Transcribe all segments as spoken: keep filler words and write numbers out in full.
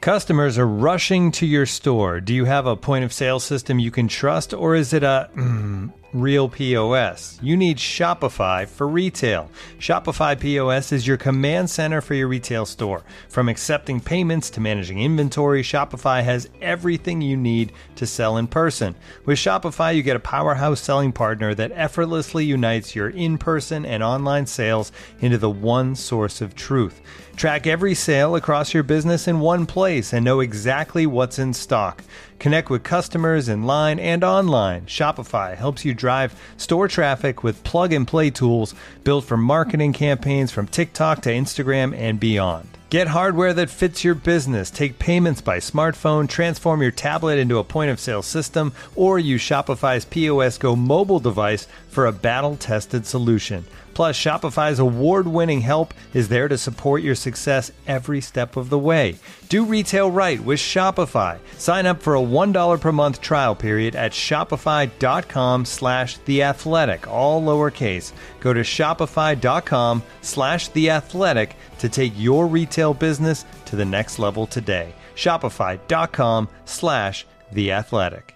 Customers are rushing to your store. Do you have a point of sale system you can trust, or is it a mm, real P O S? You need Shopify for retail. Shopify P O S is your command center for your retail store. From accepting payments to managing inventory, Shopify has everything you need to sell in person. With Shopify, you get a powerhouse selling partner that effortlessly unites your in-person and online sales into the one source of truth. Track every sale across your business in one place and know exactly what's in stock. Connect with customers in line and online. Shopify helps you drive store traffic with plug-and-play tools built for marketing campaigns from TikTok to Instagram and beyond. Get hardware that fits your business. Take payments by smartphone, transform your tablet into a point-of-sale system, or use Shopify's P O S Go mobile device for a battle-tested solution. Plus, Shopify's award-winning help is there to support your success every step of the way. Do retail right with Shopify. Sign up for a one dollar per month trial period at shopify.com slash theathletic, all lowercase. Go to shopify.com slash theathletic to take your retail business to the next level today. Shopify.com slash theathletic.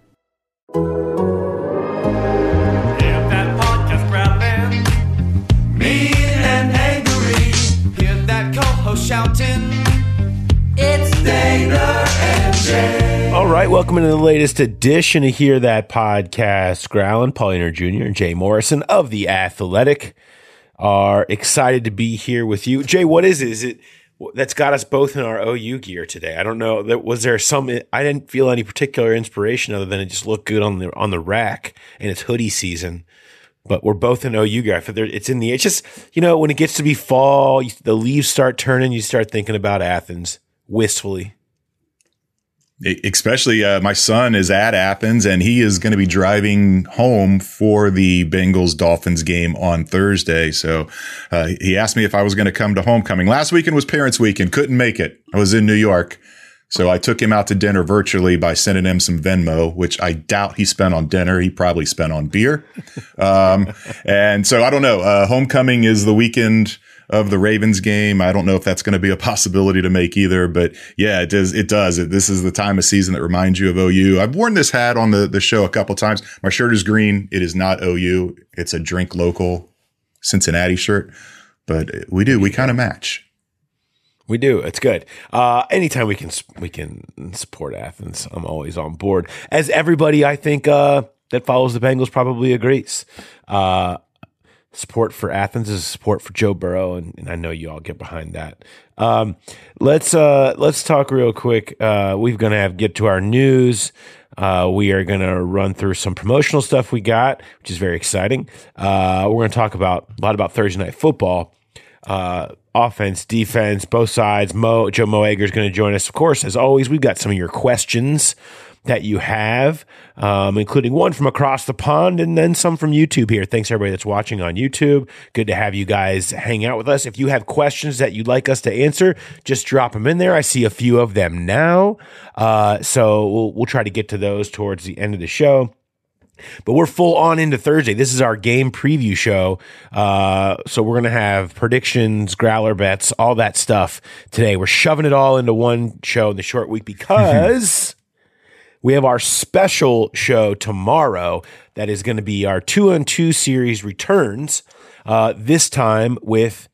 Mean and angry, hear that co-host shouting, it's Dana and Jay. All right, welcome into the latest edition of Hear That Podcast. Growlin, Pauliner Junior and Jay Morrison of The Athletic are excited to be here with you. Jay, what is it? Is it that's got us both in our O U gear today? I don't know. Was there some, I didn't feel any particular inspiration other than it just looked good on the on the rack, and it's hoodie season. But we're both in O U gear. It's in the, it's just, you know, when it gets to be fall, the leaves start turning, you start thinking about Athens wistfully. Especially uh, my son is at Athens, and he is going to be driving home for the Bengals-Dolphins game on Thursday. So uh, he asked me if I was going to come to homecoming. Last weekend was Parents' Weekend. Couldn't make it. I was in New York. So I took him out to dinner virtually by sending him some Venmo, which I doubt he spent on dinner. He probably spent on beer. Um, and so I don't know. Uh, homecoming is the weekend of the Ravens game. I don't know if that's going to be a possibility to make either, but yeah, it does. It does. It, this is the time of season that reminds you of O U. I've worn this hat on the, the show a couple times. My shirt is green. It is not O U. It's a Drink Local Cincinnati shirt, but we do. We kind of match. We do. It's good. Uh, anytime we can we can support Athens, I'm always on board. As everybody, I think, uh, that follows the Bengals probably agrees. Uh, support for Athens is support for Joe Burrow, and, and I know you all get behind that. Um, let's uh, let's talk real quick. Uh, we're going to have get to our news. Uh, we are going to run through some promotional stuff we got, which is very exciting. Uh, we're going to talk about a lot about Thursday Night Football. Uh, offense, defense, both sides. Mo, Joe Moeger is going to join us. Of course, as always, we've got some of your questions that you have, um, including one from across the pond and then some from YouTube here. Thanks, everybody that's watching on YouTube. Good to have you guys hang out with us. If you have questions that you'd like us to answer, just drop them in there. I see a few of them now. Uh, so we'll, we'll try to get to those towards the end of the show. But we're full on into Thursday. This is our game preview show. Uh, so we're going to have predictions, growler bets, all that stuff today. We're shoving it all into one show in the short week because we have our special show tomorrow that is going to be our two on two series returns, uh, this time with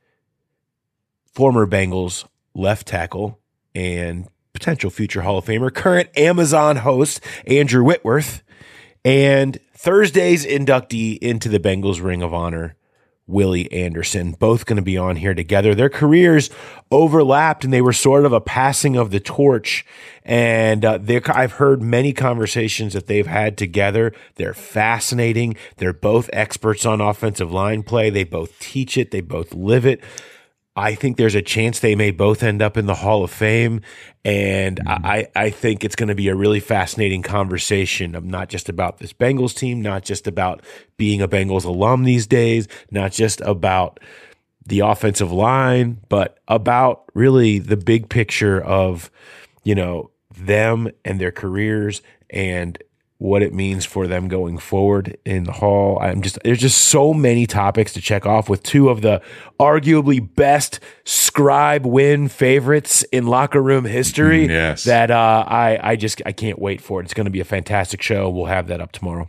former Bengals left tackle and potential future Hall of Famer, current Amazon host Andrew Whitworth, and Thursday's inductee into the Bengals Ring of Honor, Willie Anderson, both going to be on here together. Their careers overlapped, and they were sort of a passing of the torch. And uh, I've heard many conversations that they've had together. They're fascinating. They're both experts on offensive line play. They both teach it. They both live it. I think there's a chance they may both end up in the Hall of Fame, and I, I think it's going to be a really fascinating conversation of not just about this Bengals team, not just about being a Bengals alum these days, not just about the offensive line, but about really the big picture of, you know, them and their careers and what it means for them going forward in the Hall. I'm just there's just so many topics to check off with two of the arguably best scribe win favorites in locker room history. Yes. That uh, I I just I can't wait for it. It's going to be a fantastic show. We'll have that up tomorrow.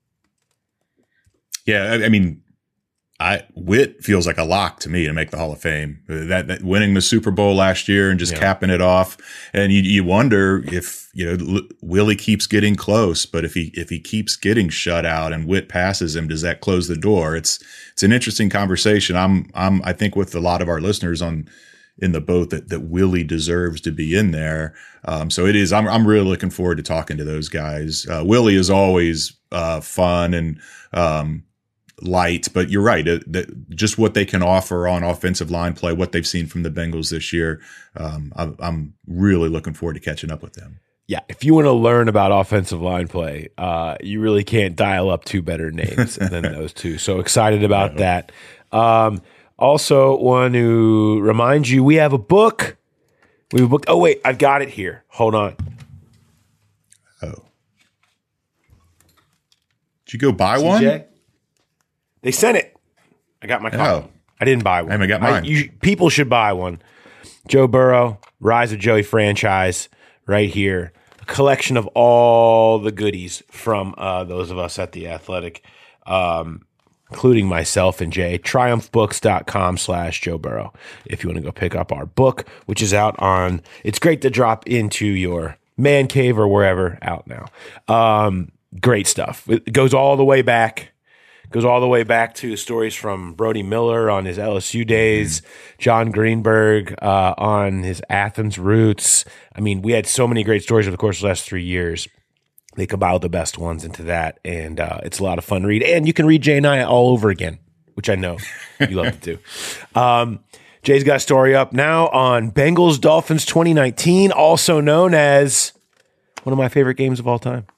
Yeah, I, I mean, I Witt feels like a lock to me to make the Hall of Fame. That, that winning the Super Bowl last year and just Yeah. capping it off, and you you wonder if you know Willie keeps getting close, but if he if he keeps getting shut out and Witt passes him, does that close the door? It's it's an interesting conversation. I'm I'm I think with a lot of our listeners on in the boat that that Willie deserves to be in there. Um, so it is. I'm I'm really looking forward to talking to those guys. Uh, Willie is always uh, fun and. Um, light, but you're right. It, that just what they can offer on offensive line play, what they've seen from the Bengals this year. Um, I, I'm really looking forward to catching up with them. Yeah, if you want to learn about offensive line play, uh, you really can't dial up two better names than those two. So excited about Yeah. that. Um, also, want to remind you, we have a book. We have a book. Oh, wait, I've got it here. Hold on. Oh, did you go buy one? C J? They sent it. I got my copy. Oh. I didn't buy one. I haven't got mine. you, people should buy one. Joe Burrow, Rise of Joey franchise, right here. A collection of all the goodies from uh, those of us at The Athletic, um, including myself and Jay. triumphbooks.com slash Joe Burrow if you want to go pick up our book, which is out on, it's great to drop into your man cave or wherever out now. Um, great stuff. It goes all the way back. Goes all the way back to stories from Brody Miller on his L S U days, John Greenberg uh, on his Athens roots. I mean, we had so many great stories over the course of the last three years. They compiled the best ones into that, and uh, it's a lot of fun to read. And you can read Jay and I all over again, which I know you love to do. Um, Jay's got a story up now on Bengals Dolphins twenty nineteen, also known as one of my favorite games of all time.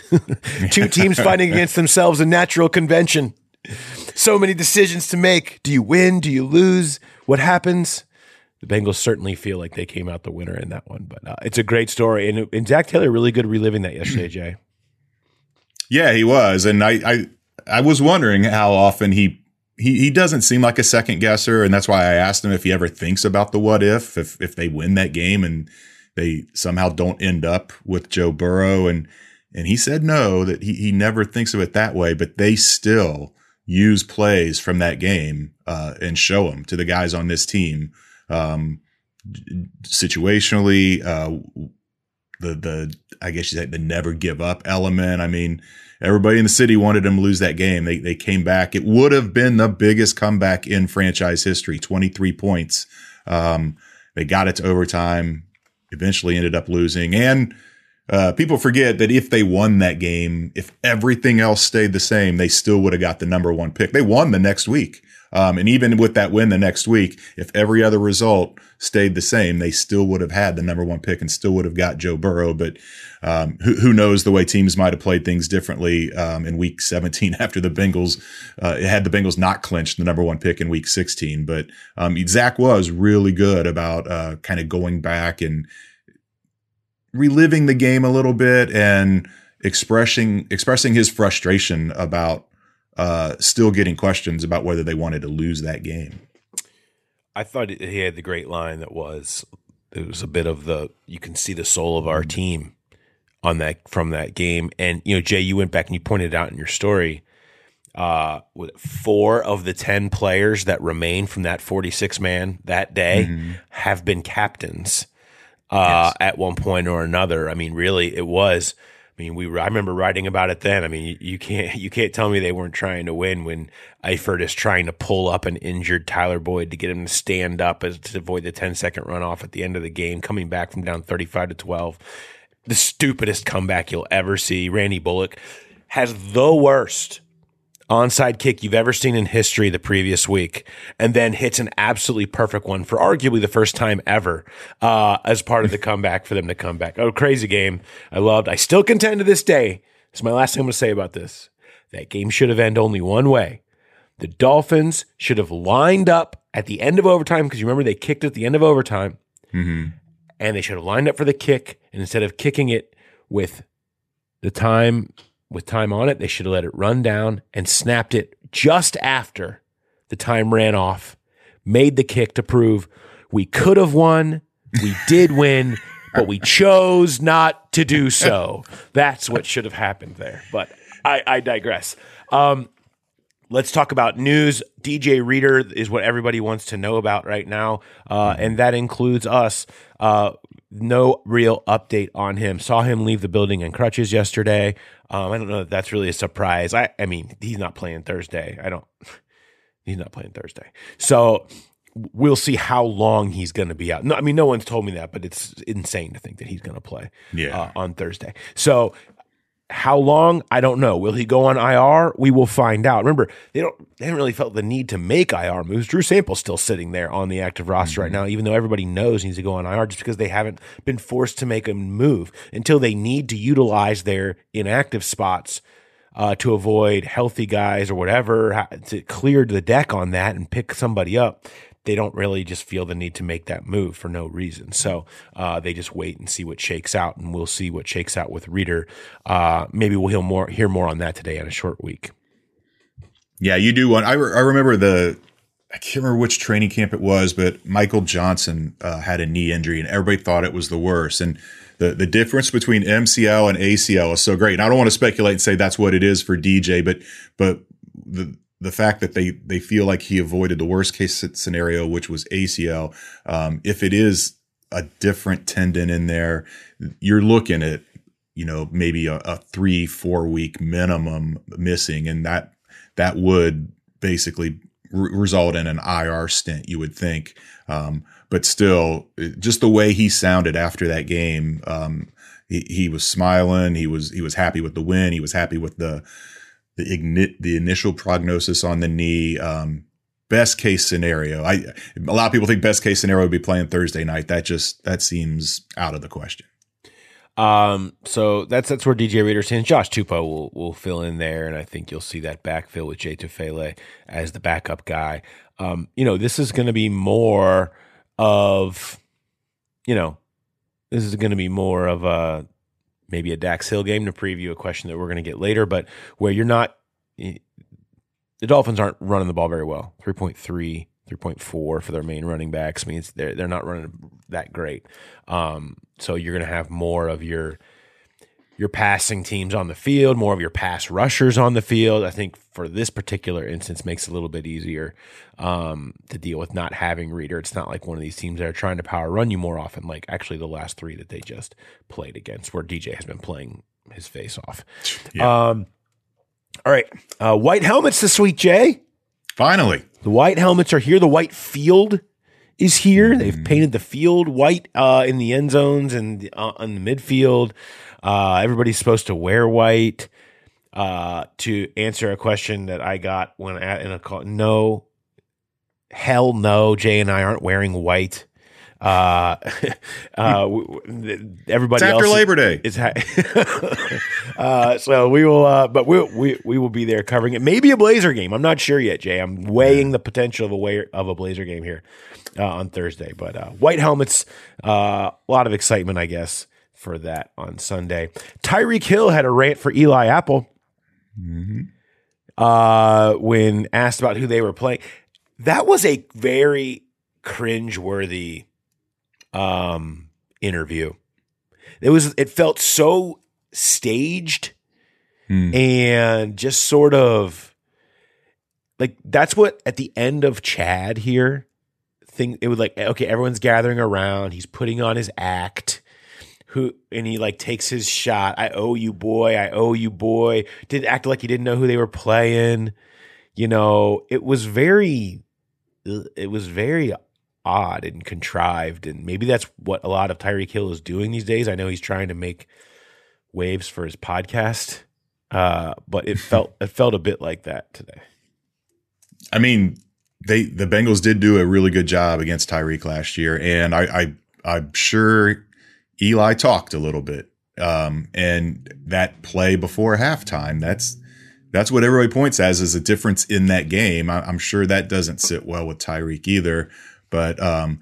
Two teams fighting against themselves in natural convention. So many decisions to make. Do you win? Do you lose? What happens? The Bengals certainly feel like they came out the winner in that one, but uh, it's a great story. And, and Zach Taylor really good reliving that yesterday, Jay. Yeah, he was, and I I, I was wondering how often he, he he doesn't seem like a second guesser, and that's why I asked him if he ever thinks about the what if if if they win that game and they somehow don't end up with Joe Burrow and. And he said no, that he, he never thinks of it that way, but they still use plays from that game uh, and show them to the guys on this team. Um, situationally, uh, the, the I guess you said the never give up element. I mean, everybody in the city wanted them to lose that game. They they came back. It would have been the biggest comeback in franchise history, twenty-three points. Um, they got it to overtime, eventually ended up losing. And Uh, people forget that if they won that game, if everything else stayed the same, they still would have got the number one pick. They won the next week. Um, and even with that win the next week, if every other result stayed the same, they still would have had the number one pick and still would have got Joe Burrow. But um, who, who knows the way teams might have played things differently um, in week seventeen after the Bengals, uh, it had the Bengals not clinched the number one pick in week sixteen. But um, Zach was really good about uh, kind of going back and reliving the game a little bit and expressing expressing his frustration about uh, still getting questions about whether they wanted to lose that game. I thought he had the great line that was, it was a bit of the, you can see the soul of our team on that, from that game. And, you know, Jay, you went back and you pointed out in your story, uh, with four of the ten players that remain from that forty-six man that day mm-hmm. have been captains. Uh, yes. At one point or another. I mean, really, it was. I mean, we. I remember writing about it then. I mean, you, you can't you can't tell me they weren't trying to win when Eifert is trying to pull up an injured Tyler Boyd to get him to stand up as to avoid the ten second runoff at the end of the game, coming back from down thirty-five to twelve. The stupidest comeback you'll ever see. Randy Bullock has the worst onside kick you've ever seen in history the previous week, and then hits an absolutely perfect one for arguably the first time ever uh, as part of the comeback for them to come back. Oh, crazy game. I loved. I still contend to this day. This is my last thing I'm going to say about this. That game should have ended only one way. The Dolphins should have lined up at the end of overtime, because you remember they kicked at the end of overtime, mm-hmm. and they should have lined up for the kick, and instead of kicking it with the time with time on it. They should have let it run down and snapped it just after the time ran off, made the kick to prove we could have won, we did win, but we chose not to do so. That's what should have happened there. But I, I digress. Um, let's talk about news. D J Reader is what everybody wants to know about right now, uh, and that includes us. Uh, no real update on him. Saw him leave the building in crutches yesterday. Um, I don't know if that's really a surprise. I, I mean, he's not playing Thursday. I don't. He's not playing Thursday. So we'll see how long he's going to be out. No, I mean, no one's told me that, but it's insane to think that he's going to play yeah. uh, on Thursday. So how long? I don't know. Will he go on I R? We will find out. Remember, they don't. They haven't really felt the need to make I R moves. Drew Sample's still sitting there on the active roster mm-hmm. right now, even though everybody knows he needs to go on I R just because they haven't been forced to make a move until they need to utilize their inactive spots Uh, to avoid healthy guys or whatever, to clear the deck on that and pick somebody up. They don't really just feel the need to make that move for no reason. So uh, they just wait and see what shakes out, and we'll see what shakes out with Reader. Uh, maybe we'll hear more, hear more on that today on a short week. Yeah, you do want. I, re- I remember the. I can't remember which training camp it was, but Michael Johnson uh, had a knee injury, and everybody thought it was the worst. And the the difference between M C L and A C L is so great. And I don't want to speculate and say that's what it is for D J, but but the the fact that they they feel like he avoided the worst case scenario, which was A C L. Um, if it is a different tendon in there, you're looking at you know maybe a, a three four week minimum missing, and that that would basically result in an I R stint, you would think. Um, but still, just the way he sounded after that game, um, he, he was smiling. He was he was happy with the win. He was happy with the the, igni- the initial prognosis on the knee. Um, best case scenario, I a lot of people think best case scenario would be playing Thursday night. That just that seems out of the question. Um, so that's that's where D J Reader stands. Josh Tupou will will fill in there, and I think you'll see that backfill with Jay Tufele as the backup guy. Um, you know, this is going to be more of, you know, this is going to be more of a maybe a Dax Hill game to preview a question that we're going to get later, but where you're not, the Dolphins aren't running the ball very well. three point three, three point four for their main running backs. I mean, it's, they're they're not running that great. Um, so you're going to have more of your your passing teams on the field, more of your pass rushers on the field. I think for this particular instance makes it a little bit easier um, to deal with not having Reader. It's not like one of these teams that are trying to power run you more often, like actually the last three that they just played against, where D J has been playing his face off. Yeah. Um, all right. Uh, white helmets this week, Jay. Finally. The white helmets are here. The white field is here. They've painted the field white uh, in the end zones and uh, on the midfield. Uh, everybody's supposed to wear white. Uh, to answer a question that I got when at in a call, no, hell no, Jay and I aren't wearing white. Uh, uh, everybody it's after else Labor Day. Is ha- uh, so we will, uh, but we we we will be there covering it. Maybe a Blazer game. I'm not sure yet, Jay. I'm weighing the potential of a way of a Blazer game here uh, on Thursday. But uh, white helmets, uh, a lot of excitement, I guess, for that on Sunday. Tyreek Hill had a rant for Eli Apple mm-hmm. uh, when asked about who they were playing. That was a very cringeworthy um, interview. It was. It felt so staged mm. and just sort of like that's what at the end of Chad here. Thing it was like okay, everyone's gathering around. He's putting on his act. Who and he like takes his shot. I owe you, boy. I owe you, boy. Did act like he didn't know who they were playing. You know, it was very, it was very odd and contrived, and maybe that's what a lot of Tyreek Hill is doing these days. I know he's trying to make waves for his podcast, uh, but it felt it felt a bit like that today. I mean, they the Bengals did do a really good job against Tyreek last year, and I, I I'm sure Eli talked a little bit, um, and that play before halftime. That's that's what everybody points as is a difference in that game. I, I'm sure that doesn't sit well with Tyreek either. But um,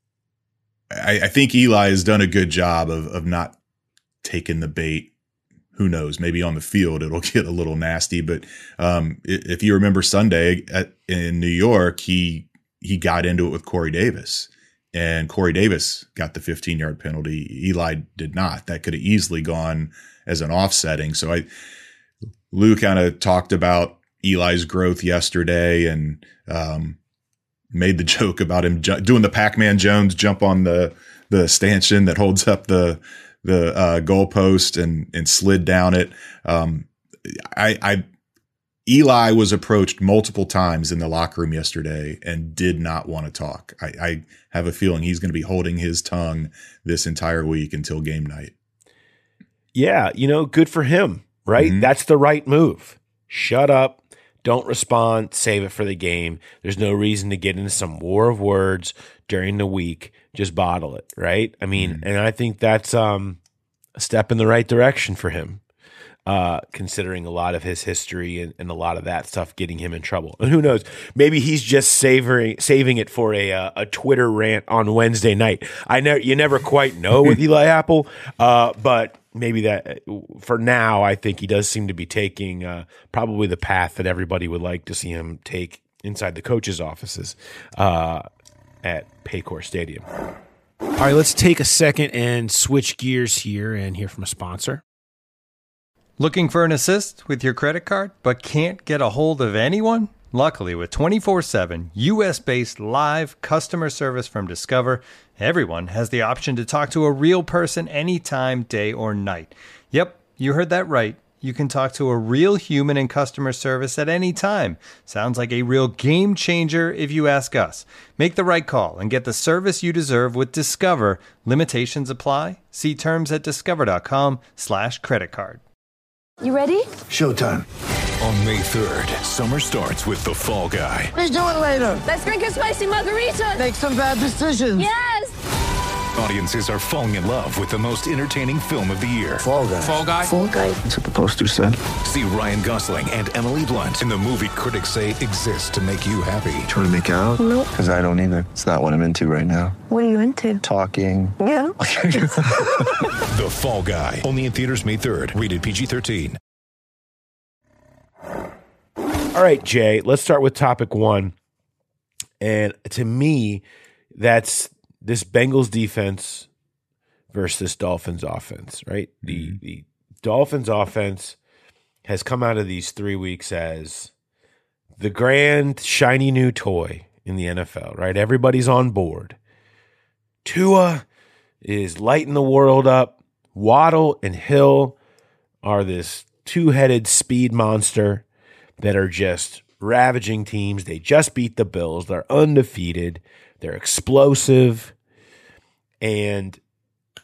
I, I think Eli has done a good job of of not taking the bait who knows, maybe on the field it'll get a little nasty. But um, if you remember Sunday at, in New York, he he got into it with Corey Davis, and Corey Davis got the fifteen-yard penalty. Eli did not. That could have easily gone as an offsetting. So I, Lou kind of talked about Eli's growth yesterday and um, made the joke about him ju- doing the Pac-Man Jones jump on the the stanchion that holds up the the uh, goalpost and and slid down it. Um, I, I Eli was approached multiple times in the locker room yesterday and did not want to talk. I, I have a feeling he's going to be holding his tongue this entire week until game night. Yeah, you know, good for him, right? Mm-hmm. That's the right move. Shut up. Don't respond. Save it for the game. There's no reason to get into some war of words during the week. Just bottle it, right? I mean, mm-hmm. and I think that's um, a step in the right direction for him, uh, considering a lot of his history and, and a lot of that stuff getting him in trouble. And who knows? Maybe he's just savoring, saving it for a uh, a Twitter rant on Wednesday night. I know you never quite know with Eli Apple, uh, but maybe that for now, I think he does seem to be taking uh, probably the path that everybody would like to see him take inside the coaches' offices uh, at Paycor Stadium. All right, let's take a second and switch gears here and hear from a sponsor. Looking for an assist with your credit card but can't get a hold of anyone? Luckily, with twenty-four seven U S-based live customer service from Discover, everyone has the option to talk to a real person anytime, day or night. Yep, you heard that right. You can talk to a real human in customer service at any time. Sounds like a real game changer if you ask us. Make the right call and get the service you deserve with Discover. Limitations apply. See terms at discover.com slash credit card. You ready? Showtime. On May third, summer starts with The Fall Guy. Let's do it later. Let's drink a spicy margarita. Make some bad decisions. Yes! Audiences are falling in love with the most entertaining film of the year. Fall Guy. Fall Guy. Fall guy. That's what the poster said. See Ryan Gosling and Emily Blunt in the movie critics say exists to make you happy. Trying to make it out? Nope. Because I don't either. It's not what I'm into right now. What are you into? Talking. Yeah. The Fall Guy. Only in theaters May third. Rated P G thirteen. All right, Jay, let's start with topic one. And to me, that's this Bengals defense versus this Dolphins offense, right? The the Dolphins offense has come out of these three weeks as the grand shiny new toy in the N F L, right? Everybody's on board. Tua is lighting the world up. Waddle and Hill are this two-headed speed monster that are just ravaging teams. They just beat the Bills. They're undefeated. They're explosive. And h-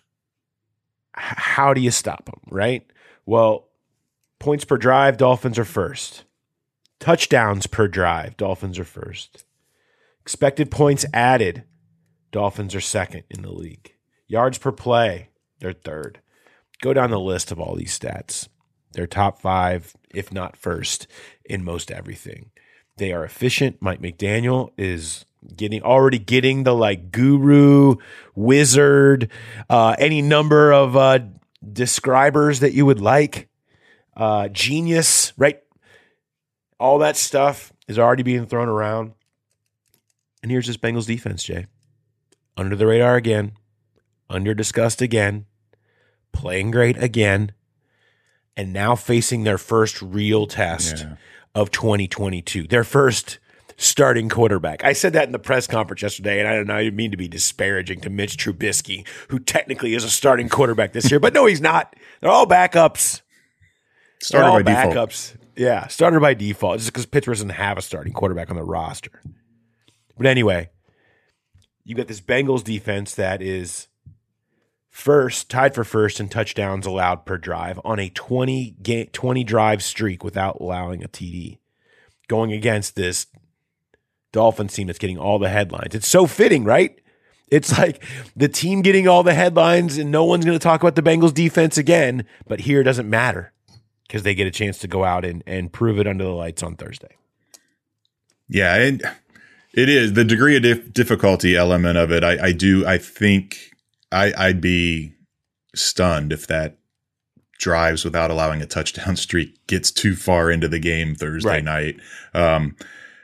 how do you stop them, right? Well, points per drive, Dolphins are first. Touchdowns per drive, Dolphins are first. Expected points added, Dolphins are second in the league. Yards per play, they're third. Go down the list of all these stats. They're top five, if not first, in most everything. They are efficient. Mike McDaniel is getting already getting the like guru, wizard, uh, any number of uh, describers that you would like. Uh, genius, right? All that stuff is already being thrown around. And here's this Bengals defense, Jay. Under the radar again. Under discussed again. Playing great again. And now facing their first real test yeah. of twenty twenty-two. Their first starting quarterback. I said that in the press conference yesterday, and I don't know, I didn't mean to be disparaging to Mitch Trubisky, who technically is a starting quarterback this year. But no, he's not. They're all backups. Starter all by backups. default. Yeah, starter by default. Just because Pittsburgh doesn't have a starting quarterback on the roster. But anyway, you got this Bengals defense that is first, tied for first in touchdowns allowed per drive on a twenty, game, twenty drive streak without allowing a T D. Going against this Dolphins team that's getting all the headlines. It's so fitting, right? It's like the team getting all the headlines and no one's going to talk about the Bengals defense again, but here it doesn't matter because they get a chance to go out and, and prove it under the lights on Thursday. Yeah, and it is the degree of dif- difficulty element of it. I, I do. I think I, I'd be stunned if that drives without allowing a touchdown streak gets too far into the game Thursday Right. night. Um,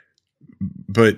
but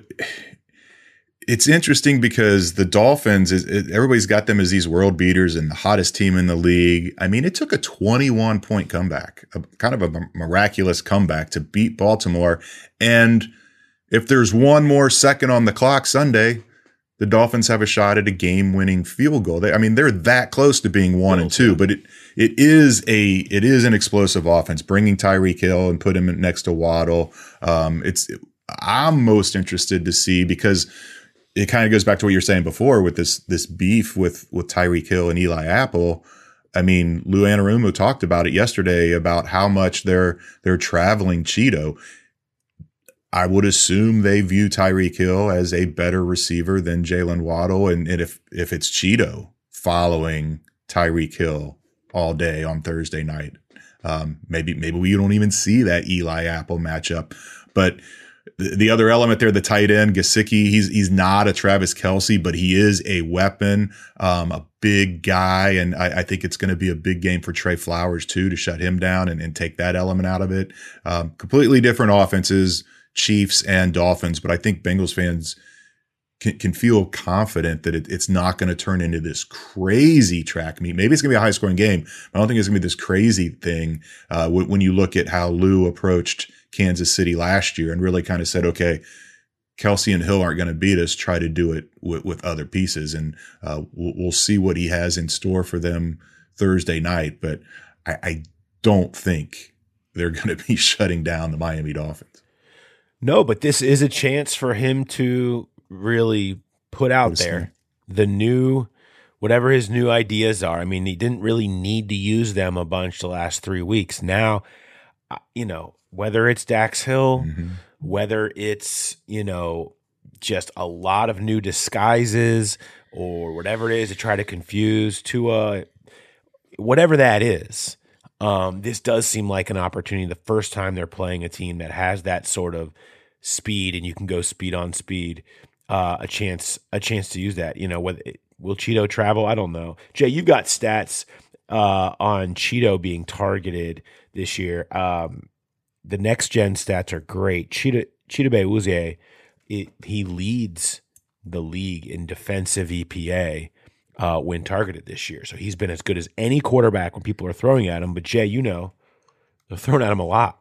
it's interesting because the Dolphins, is, it, everybody's got them as these world beaters and the hottest team in the league. I mean, it took a twenty-one point comeback, a, kind of a miraculous comeback to beat Baltimore. And if there's one more second on the clock Sunday, the Dolphins have a shot at a game-winning field goal. They, I mean, they're that close to being one and two, but it it is a it is an explosive offense. Bringing Tyreek Hill and put him next to Waddle, um, it's I'm most interested to see because it kind of goes back to what you're saying before with this this beef with with Tyreek Hill and Eli Apple. I mean, Lou Anarumo talked about it yesterday about how much they're they're traveling Cheeto. I would assume they view Tyreek Hill as a better receiver than Jalen Waddle, and, and if if it's Cheeto following Tyreek Hill all day on Thursday night, um, maybe maybe we don't even see that Eli Apple matchup, but. The other element there, the tight end, Gesicki, he's he's not a Travis Kelce, but he is a weapon, um, a big guy. And I, I think it's going to be a big game for Trey Flowers, too, to shut him down and, and take that element out of it. Um, completely different offenses, Chiefs and Dolphins. But I think Bengals fans can, can feel confident that it, it's not going to turn into this crazy track meet. Maybe it's going to be a high scoring game, but I don't think it's going to be this crazy thing uh, when, when you look at how Lou approached Kansas City last year and really kind of said, okay, Kelce and Hill aren't going to beat us. Try to do it with, with other pieces. And uh, we'll, we'll see what he has in store for them Thursday night. But I, I don't think they're going to be shutting down the Miami Dolphins. No, but this is a chance for him to really put out there the new, whatever his new ideas are. I mean, he didn't really need to use them a bunch the last three weeks. Now, you know, whether it's Dax Hill, mm-hmm. whether it's, you know, just a lot of new disguises or whatever it is to try to confuse Tua, whatever that is, um, this does seem like an opportunity the first time they're playing a team that has that sort of speed and you can go speed on speed, uh, a chance a chance to use that. You know, whether, will Cheeto travel? I don't know. Jay, you got stats uh, on Cheeto being targeted this year. Um The next gen stats are great. Cheetah Chidobe Uzie, he leads the league in defensive E P A uh, when targeted this year. So he's been as good as any quarterback when people are throwing at him. But Jay, you know, they're throwing at him a lot.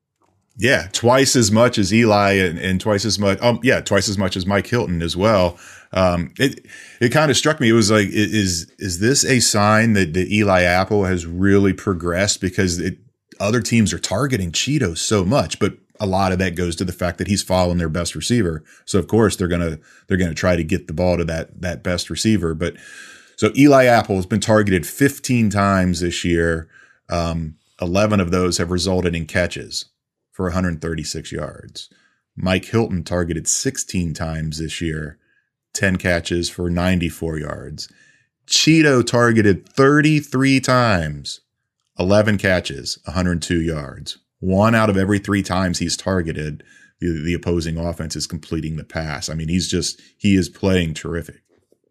Yeah, twice as much as Eli and, and twice as much. Um, yeah, twice as much as Mike Hilton as well. Um, it it kind of struck me. It was like, is is this a sign that, that Eli Apple has really progressed because it. Other teams are targeting Cheeto so much, but a lot of that goes to the fact that he's following their best receiver. So of course they're gonna they're gonna try to get the ball to that that best receiver. But so Eli Apple has been targeted fifteen times this year. Um, eleven of those have resulted in catches for one hundred thirty-six yards. Mike Hilton targeted sixteen times this year, ten catches for ninety-four yards. Cheeto targeted thirty-three times. eleven catches, one hundred two yards. One out of every three times he's targeted, the, the opposing offense is completing the pass. I mean, he's just, he is playing terrific.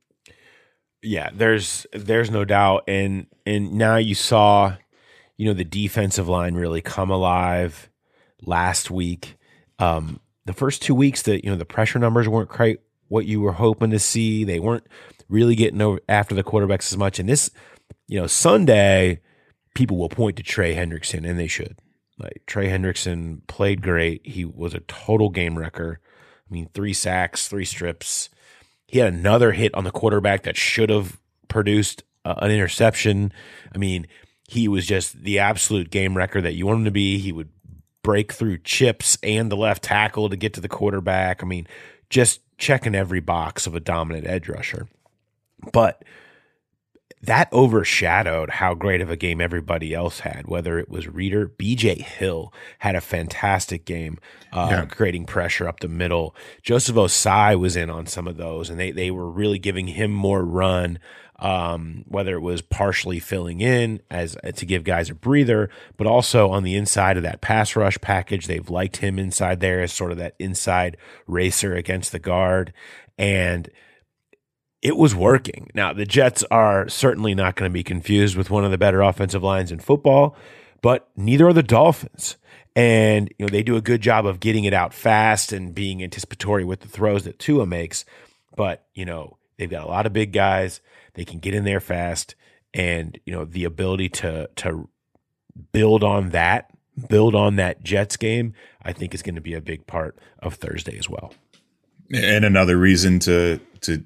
Yeah, there's there's no doubt. And and now you saw, you know, the defensive line really come alive last week. Um, the first two weeks, that you know, the pressure numbers weren't quite what you were hoping to see. They weren't really getting over after the quarterbacks as much. And this, you know, Sunday, people will point to Trey Hendrickson, and they should. Like Trey Hendrickson played great. He was a total game wrecker. I mean, three sacks, three strips. He had another hit on the quarterback that should have produced uh, an interception. I mean, he was just the absolute game wrecker that you want him to be. He would break through chips and the left tackle to get to the quarterback. I mean, just checking every box of a dominant edge rusher. But that overshadowed how great of a game everybody else had, whether it was Reader. B J Hill had a fantastic game, uh, yeah. creating pressure up the middle. Joseph Osai was in on some of those, and they, they were really giving him more run, um, whether it was partially filling in as to give guys a breather, but also on the inside of that pass rush package. They've liked him inside there as sort of that inside racer against the guard. And it was working. Now, the Jets are certainly not going to be confused with one of the better offensive lines in football, but neither are the Dolphins. And you know they do a good job of getting it out fast and being anticipatory with the throws that Tua makes. But you know they've got a lot of big guys. They can get in there fast, and you know the ability to to build on that, build on that Jets game, I think is going to be a big part of Thursday as well. And another reason to to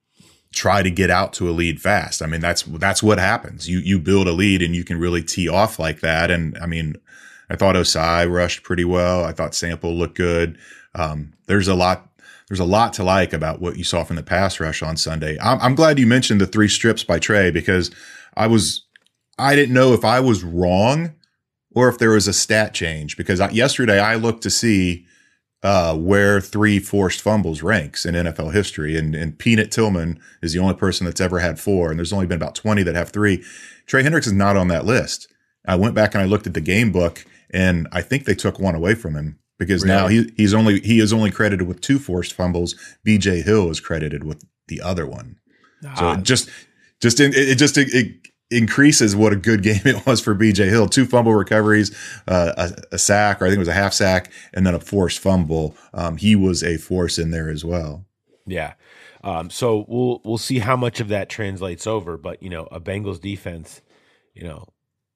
try to get out to a lead fast. I mean, that's that's what happens. You you build a lead and you can really tee off like that. And I mean, I thought Osai rushed pretty well. I thought Sample looked good. Um, there's a lot. There's a lot to like about what you saw from the pass rush on Sunday. I'm, I'm glad you mentioned the three strips by Trey because I was, I didn't know if I was wrong or if there was a stat change because I, yesterday I looked to see uh, where three forced fumbles ranks in N F L history. And, and Peanut Tillman is the only person that's ever had four. And there's only been about twenty that have three. Trey Hendricks is not on that list. I went back and I looked at the game book and I think they took one away from him. Because really? now he he's only he is only credited with two forced fumbles. B J Hill is credited with the other one. Ah. So it just just it, it just it, it increases what a good game it was for B J Hill. Two fumble recoveries, uh, a, a sack, or I think it was a half sack, and then a forced fumble. Um, he was a force in there as well. Yeah. Um, so we'll we'll see how much of that translates over. But you know, a Bengals defense, you know.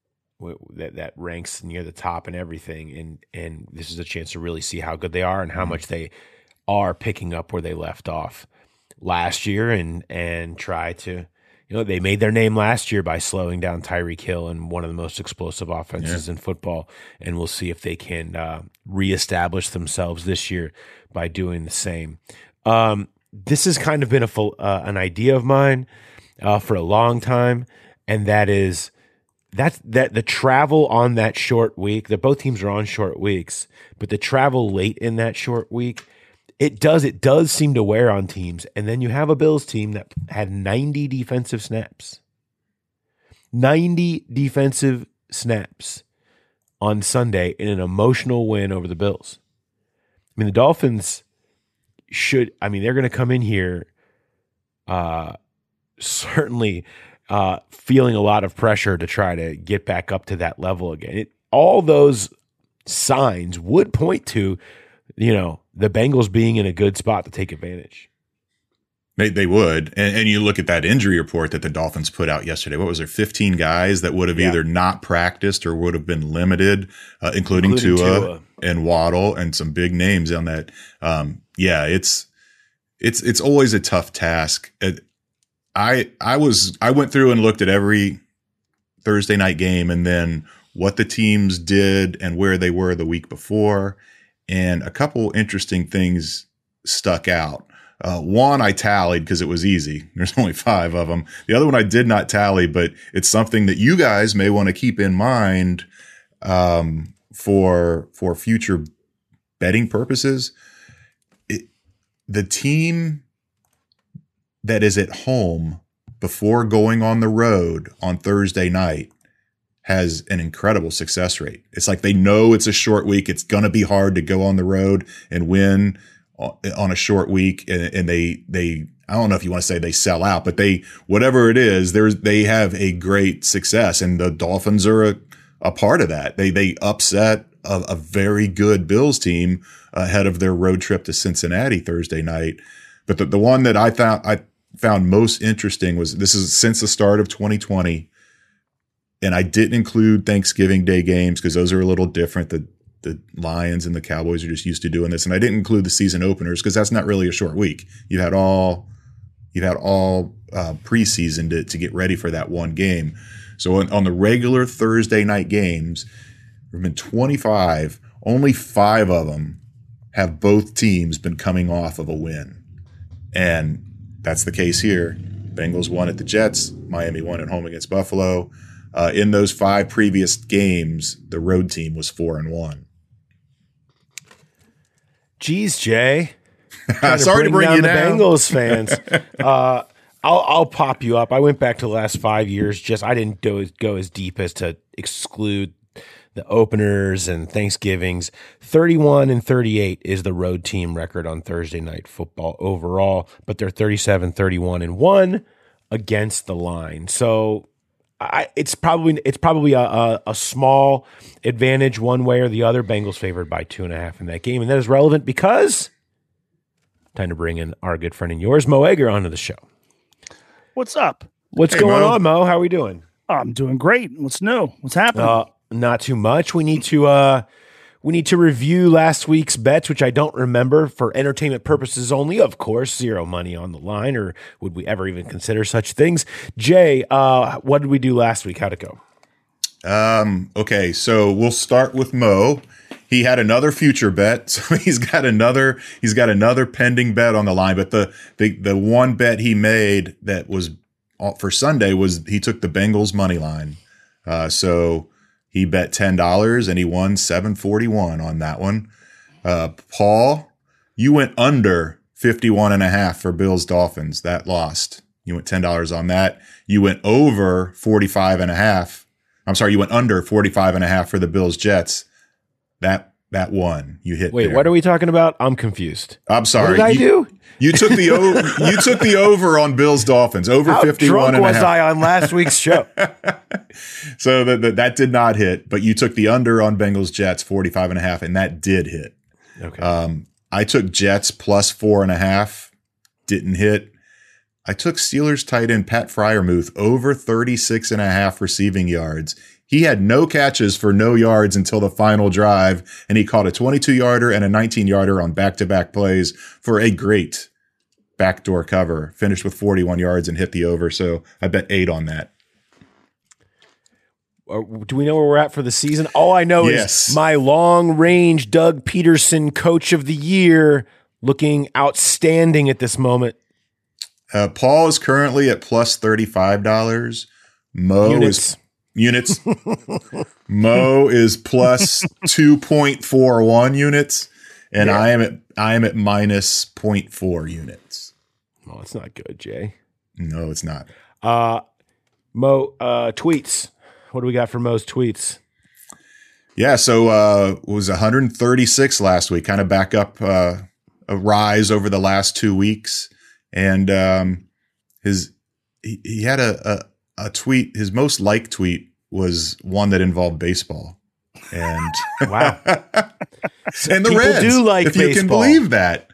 That that ranks near the top and everything, and and this is a chance to really see how good they are and how much they are picking up where they left off last year, and and try to, you know, they made their name last year by slowing down Tyreek Hill and one of the most explosive offenses yeah. in football, and we'll see if they can uh, reestablish themselves this year by doing the same. Um, this has kind of been a full, uh, an idea of mine uh, for a long time, and that is. That's that the travel on that short week, that both teams are on short weeks, but the travel late in that short week, it does it does seem to wear on teams. And then you have a Bills team that had ninety defensive snaps. ninety defensive snaps on Sunday in an emotional win over the Bills. I mean, the Dolphins should, I mean, they're going to come in here uh, certainly Uh, feeling a lot of pressure to try to get back up to that level again. It, all those signs would point to, you know, the Bengals being in a good spot to take advantage. They they would. And, and you look at that injury report that the Dolphins put out yesterday. What was there? fifteen guys that would have yeah. either not practiced or would have been limited, uh, including, including Tua, Tua and Waddle and some big names on that. Um, yeah, it's, it's, it's always a tough task. It, I I was I went through and looked at every Thursday night game and then what the teams did and where they were the week before, and a couple interesting things stuck out. Uh, one I tallied because it was easy. There's only five of them. The other one I did not tally, but it's something that you guys may want to keep in mind um, for for future betting purposes. It, the team that is at home before going on the road on Thursday night has an incredible success rate. It's like they know it's a short week. It's going to be hard to go on the road and win on a short week. And, and they, they, I don't know if you want to say they sell out, but they, whatever it is, there's, they have a great success, and the Dolphins are a, a part of that. They, they upset a, a very good Bills team ahead of their road trip to Cincinnati Thursday night. But the, the one that I found, I, found most interesting was this is since the start of twenty twenty. And I didn't include Thanksgiving Day games because those are a little different. The, the Lions and the Cowboys are just used to doing this. And I didn't include the season openers because that's not really a short week. You've had all, you've had all uh, preseason to, to get ready for that one game. So on, on the regular Thursday night games, there have been twenty-five, only five of them have both teams been coming off of a win. And that's the case here. Bengals won at the Jets. Miami won at home against Buffalo. Uh, in those five previous games, the road team was four and one. Geez, Jay. Sorry to bring down you the down. Bengals fans. uh, I'll, I'll pop you up. I went back to the last five years. Just I didn't do, go as deep as to exclude the openers and Thanksgivings. thirty-one and thirty-eight is the road team record on Thursday Night Football overall, but they're thirty-seven, thirty-one and one against the line. So I, it's probably it's probably a, a, a small advantage one way or the other. Bengals favored by two and a half in that game, and that is relevant because time to bring in our good friend and yours, Mo Egger, onto the show. What's up? What's Hey, going Mo. on, Mo? How are we doing? I'm doing great. What's new? What's happening? Uh, not too much. We need to uh, we need to review last week's bets, which I don't remember for entertainment purposes only. Of course, zero money on the line, or would we ever even consider such things? Jay, uh, what did we do last week? How'd it go? Um, okay, so we'll start with Mo. He had another future bet, so he's got another he's got another pending bet on the line. But the the the one bet he made that was for Sunday was he took the Bengals money line. Uh, so he bet ten dollars and he won seven forty one on that one. Uh, Paul, you went under fifty one and a half for Bills Dolphins. That lost. You went ten dollars on that. You went over forty five and a half. I'm sorry, you went under forty five and a half for the Bills Jets. That that won. You hit. Wait, there. what are we talking about? I'm confused. I'm sorry. What did I you, do? You took the over. You took the over on Bills Dolphins. Over How fifty one drunk and a was half. I on last week's show? So that that that did not hit, but you took the under on Bengals Jets forty five and a half, and that did hit. Okay. Um, I took Jets plus four and a half, didn't hit. I took Steelers tight end Pat Fryermuth over thirty-six and a half receiving yards. He had no catches for no yards until the final drive, and he caught a twenty-two yarder and a nineteen yarder on back-to-back plays for a great backdoor cover. Finished with forty-one yards and hit the over, so I bet eight on that. Uh, Do we know where we're at for the season? All I know Yes. is my long-range Doug Peterson Coach of the Year looking outstanding at this moment. Uh, Paul is currently at plus thirty-five dollars. Mo Units. is units. Mo is plus two point four one units, and Yeah. I am at I am at minus zero point four units. Oh, it's not good, Jay. No, it's not. Uh, Mo, uh, tweets. What do we got for Mo's tweets? Yeah, so uh, it was one hundred thirty-six last week, kind of back up uh, a rise over the last two weeks, and um, his he, he had a, a a tweet. His most liked tweet was one that involved baseball, and Wow. and the People Reds, do like if you can baseball. believe that.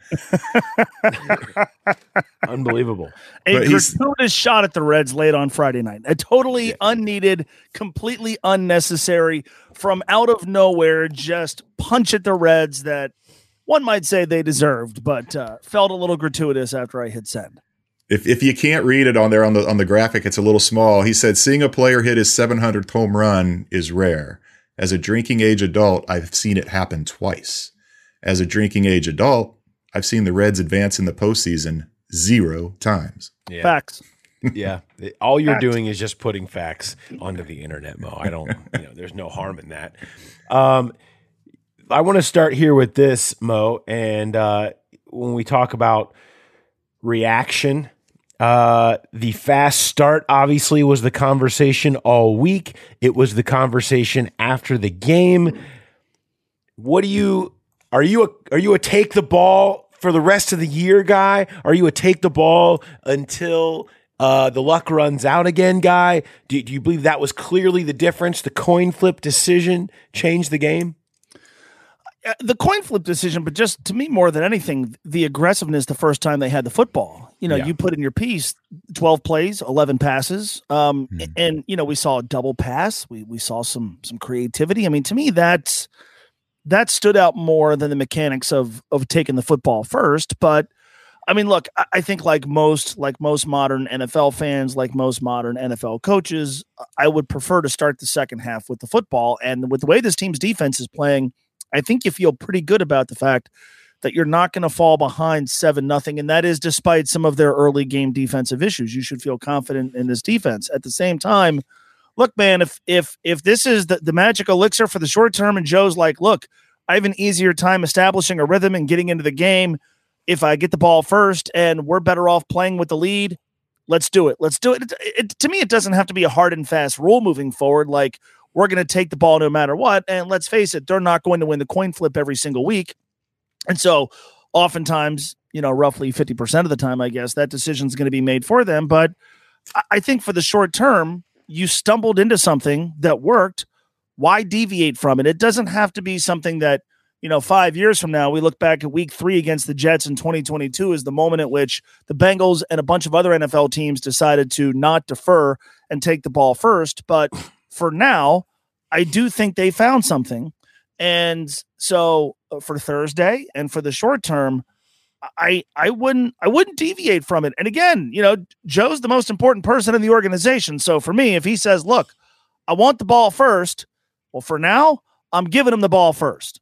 Unbelievable. A but he's- gratuitous shot at the Reds late on Friday night. A totally unneeded, completely unnecessary, from out of nowhere, just punch at the Reds that one might say they deserved, but uh, felt a little gratuitous after I hit send. If if you can't read it on there on the on the graphic, it's a little small. He said, "Seeing a player hit his seven hundredth home run is rare. As a drinking age adult, I've seen it happen twice. As a drinking age adult, I've seen the Reds advance in the postseason zero times." Yeah. Facts. Yeah. All you're Facts. doing is just putting facts onto the internet, Mo. I don't, you know, there's no harm in that. Um, I want to start here with this, Mo. And uh, when we talk about reaction, uh, the fast start obviously was the conversation all week. It was the conversation after the game. What do you, are you a, are you a take the ball for the rest of the year guy? Are you a take the ball until uh, the luck runs out again guy? Do, do you believe that was clearly the difference? The coin flip decision changed the game? Uh, The coin flip decision, but just to me, more than anything, the aggressiveness the first time they had the football. You know, Yeah. you put in your piece, twelve plays, eleven passes. Um, Mhm. and, you know, we saw a double pass. We we saw some some creativity. I mean, to me, that's that stood out more than the mechanics of of taking the football first. But I mean, look, I, I think like most like most modern N F L fans, like most modern N F L coaches, I would prefer to start the second half with the football. And with the way this team's defense is playing, I think you feel pretty good about the fact that you're not going to fall behind seven nothing, and that is despite some of their early game defensive issues. You should feel confident in this defense. At the same time, look, man, if if if this is the, the magic elixir for the short term, and Joe's like, look, I have an easier time establishing a rhythm and getting into the game if I get the ball first, and we're better off playing with the lead. Let's do it. Let's do it. It, it. To me, it doesn't have to be a hard and fast rule moving forward. Like, we're going to take the ball no matter what. And let's face it, they're not going to win the coin flip every single week. And so oftentimes, you know, roughly fifty percent of the time, I guess, that decision is going to be made for them. But I think for the short term, you stumbled into something that worked. Why deviate from it? It doesn't have to be something that, you know, five years from now, we look back at week three against the Jets in twenty twenty-two is the moment at which the Bengals and a bunch of other N F L teams decided to not defer and take the ball first. But for now, I do think they found something. And so for Thursday and for the short term, I I wouldn't I wouldn't deviate from it. And again, you know, Joe's the most important person in the organization. So for me, if he says, look, I want the ball first, well, for now, I'm giving him the ball first.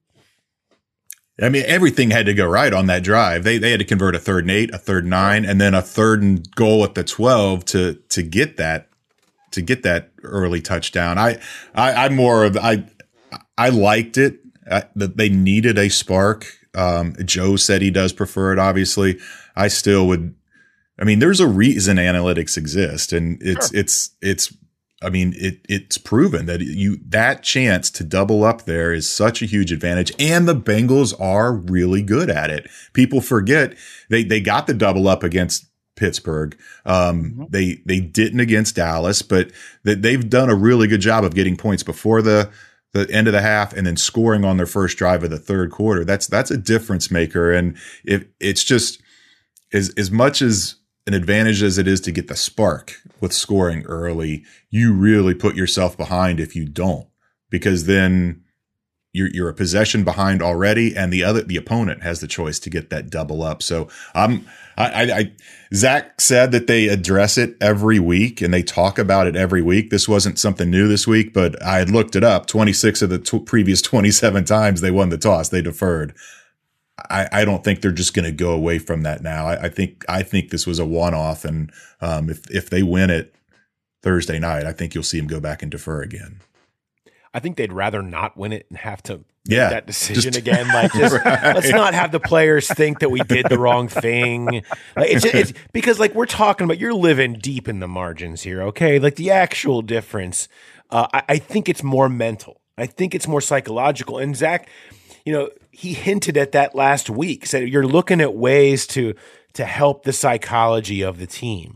I mean, everything had to go right on that drive. They they had to convert a third and eight, a third and nine, and then a third and goal at the twelve to to get that to get that early touchdown. I I I'm more of I I liked it. Uh, that they needed a spark. Um, Joe said he does prefer it. Obviously, I still would. I mean, there's a reason analytics exist, and it's sure. it's it's. I mean, it it's proven that you that chance to double up there is such a huge advantage, and the Bengals are really good at it. People forget they they got the double up against Pittsburgh. Um, mm-hmm. They they didn't against Dallas, but they, they've done a really good job of getting points before the. the end of the half and then scoring on their first drive of the third quarter. That's, that's a difference maker. And if it's just as, as much as an advantage as it is to get the spark with scoring early, you really put yourself behind if you don't, because then you're, you're a possession behind already. And the other, the opponent has the choice to get that double up. So I'm, I, I, I Zach said that they address it every week and they talk about it every week. This wasn't something new this week, but I had looked it up. twenty-six of the t- previous twenty-seven times they won the toss, they deferred. I, I don't think they're just going to go away from that now. I, I think, I think this was a one-off. And um, if, if they win it Thursday night, I think you'll see them go back and defer again. I think they'd rather not win it and have to yeah, make that decision just, again. Like, just, right. Let's not have the players think that we did the wrong thing. Like, it's, it's because, like, we're talking about, you're living deep in the margins here, okay? Like, the actual difference, uh, I, I think it's more mental. I think it's more psychological. And Zach, you know, he hinted at that last week. Said you're looking at ways to to help the psychology of the team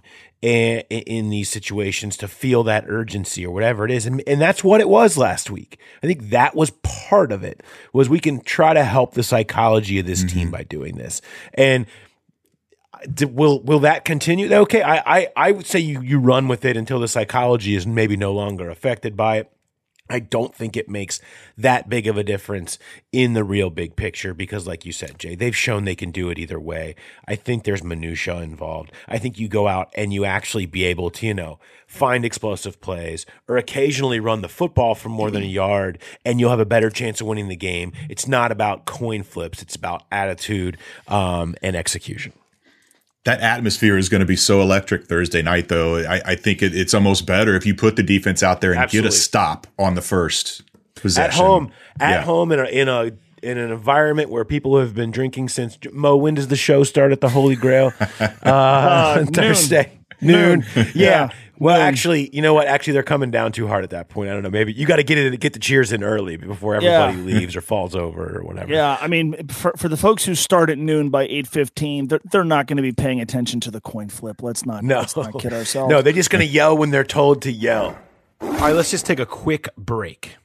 in these situations to feel that urgency or whatever it is. And, and that's what it was last week. I think that was part of it, was we can try to help the psychology of this mm-hmm. team by doing this. And will will that continue? Okay, I, I, I would say you, you run with it until the psychology is maybe no longer affected by it. I don't think it makes that big of a difference in the real big picture because, like you said, Jay, they've shown they can do it either way. I think there's minutia involved. I think you go out and you actually be able to, you know, find explosive plays or occasionally run the football for more than a yard, and you'll have a better chance of winning the game. It's not about coin flips. It's about attitude um, and execution. That atmosphere is going to be so electric Thursday night, though. I, I think it, it's almost better if you put the defense out there and Absolutely. Get a stop on the first possession. At home, at yeah. home in a, in a in an environment where people have been drinking since Mo. When does the show start at the Holy Grail? Uh, uh, Thursday noon. noon. Yeah. yeah. Well, noon. actually, you know what? Actually, they're coming down too hard at that point. I don't know. Maybe you got to get it, get the cheers in early before everybody yeah. leaves or falls over or whatever. Yeah, I mean, for for the folks who start at noon by eight fifteen, they're they're not going to be paying attention to the coin flip. Let's not. No. Let's not kid ourselves. No, they're just going to yell when they're told to yell. All right, let's just take a quick break.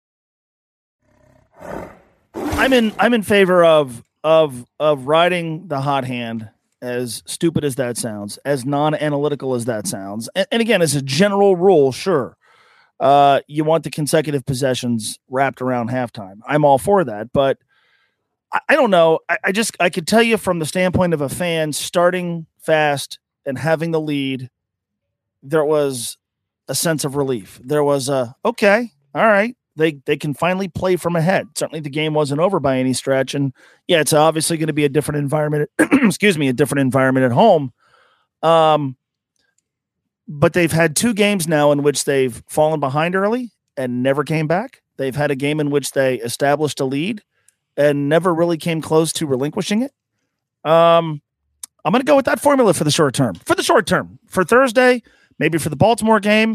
I'm in. I'm in favor of of of riding the hot hand. As stupid as that sounds, as non-analytical as that sounds, and, and again, as a general rule, sure, uh, you want the consecutive possessions wrapped around halftime. I'm all for that, but I, I don't know. I, I just I could tell you from the standpoint of a fan, starting fast and having the lead, there was a sense of relief. There was a okay, all right. They they can finally play from ahead. Certainly the game wasn't over by any stretch. And yeah, it's obviously going to be a different environment. excuse me, a different environment at home. Um, but they've had two games now in which they've fallen behind early and never came back. They've had a game in which they established a lead and never really came close to relinquishing it. Um, I'm going to go with that formula for the short term. For the short term. For Thursday, maybe for the Baltimore game,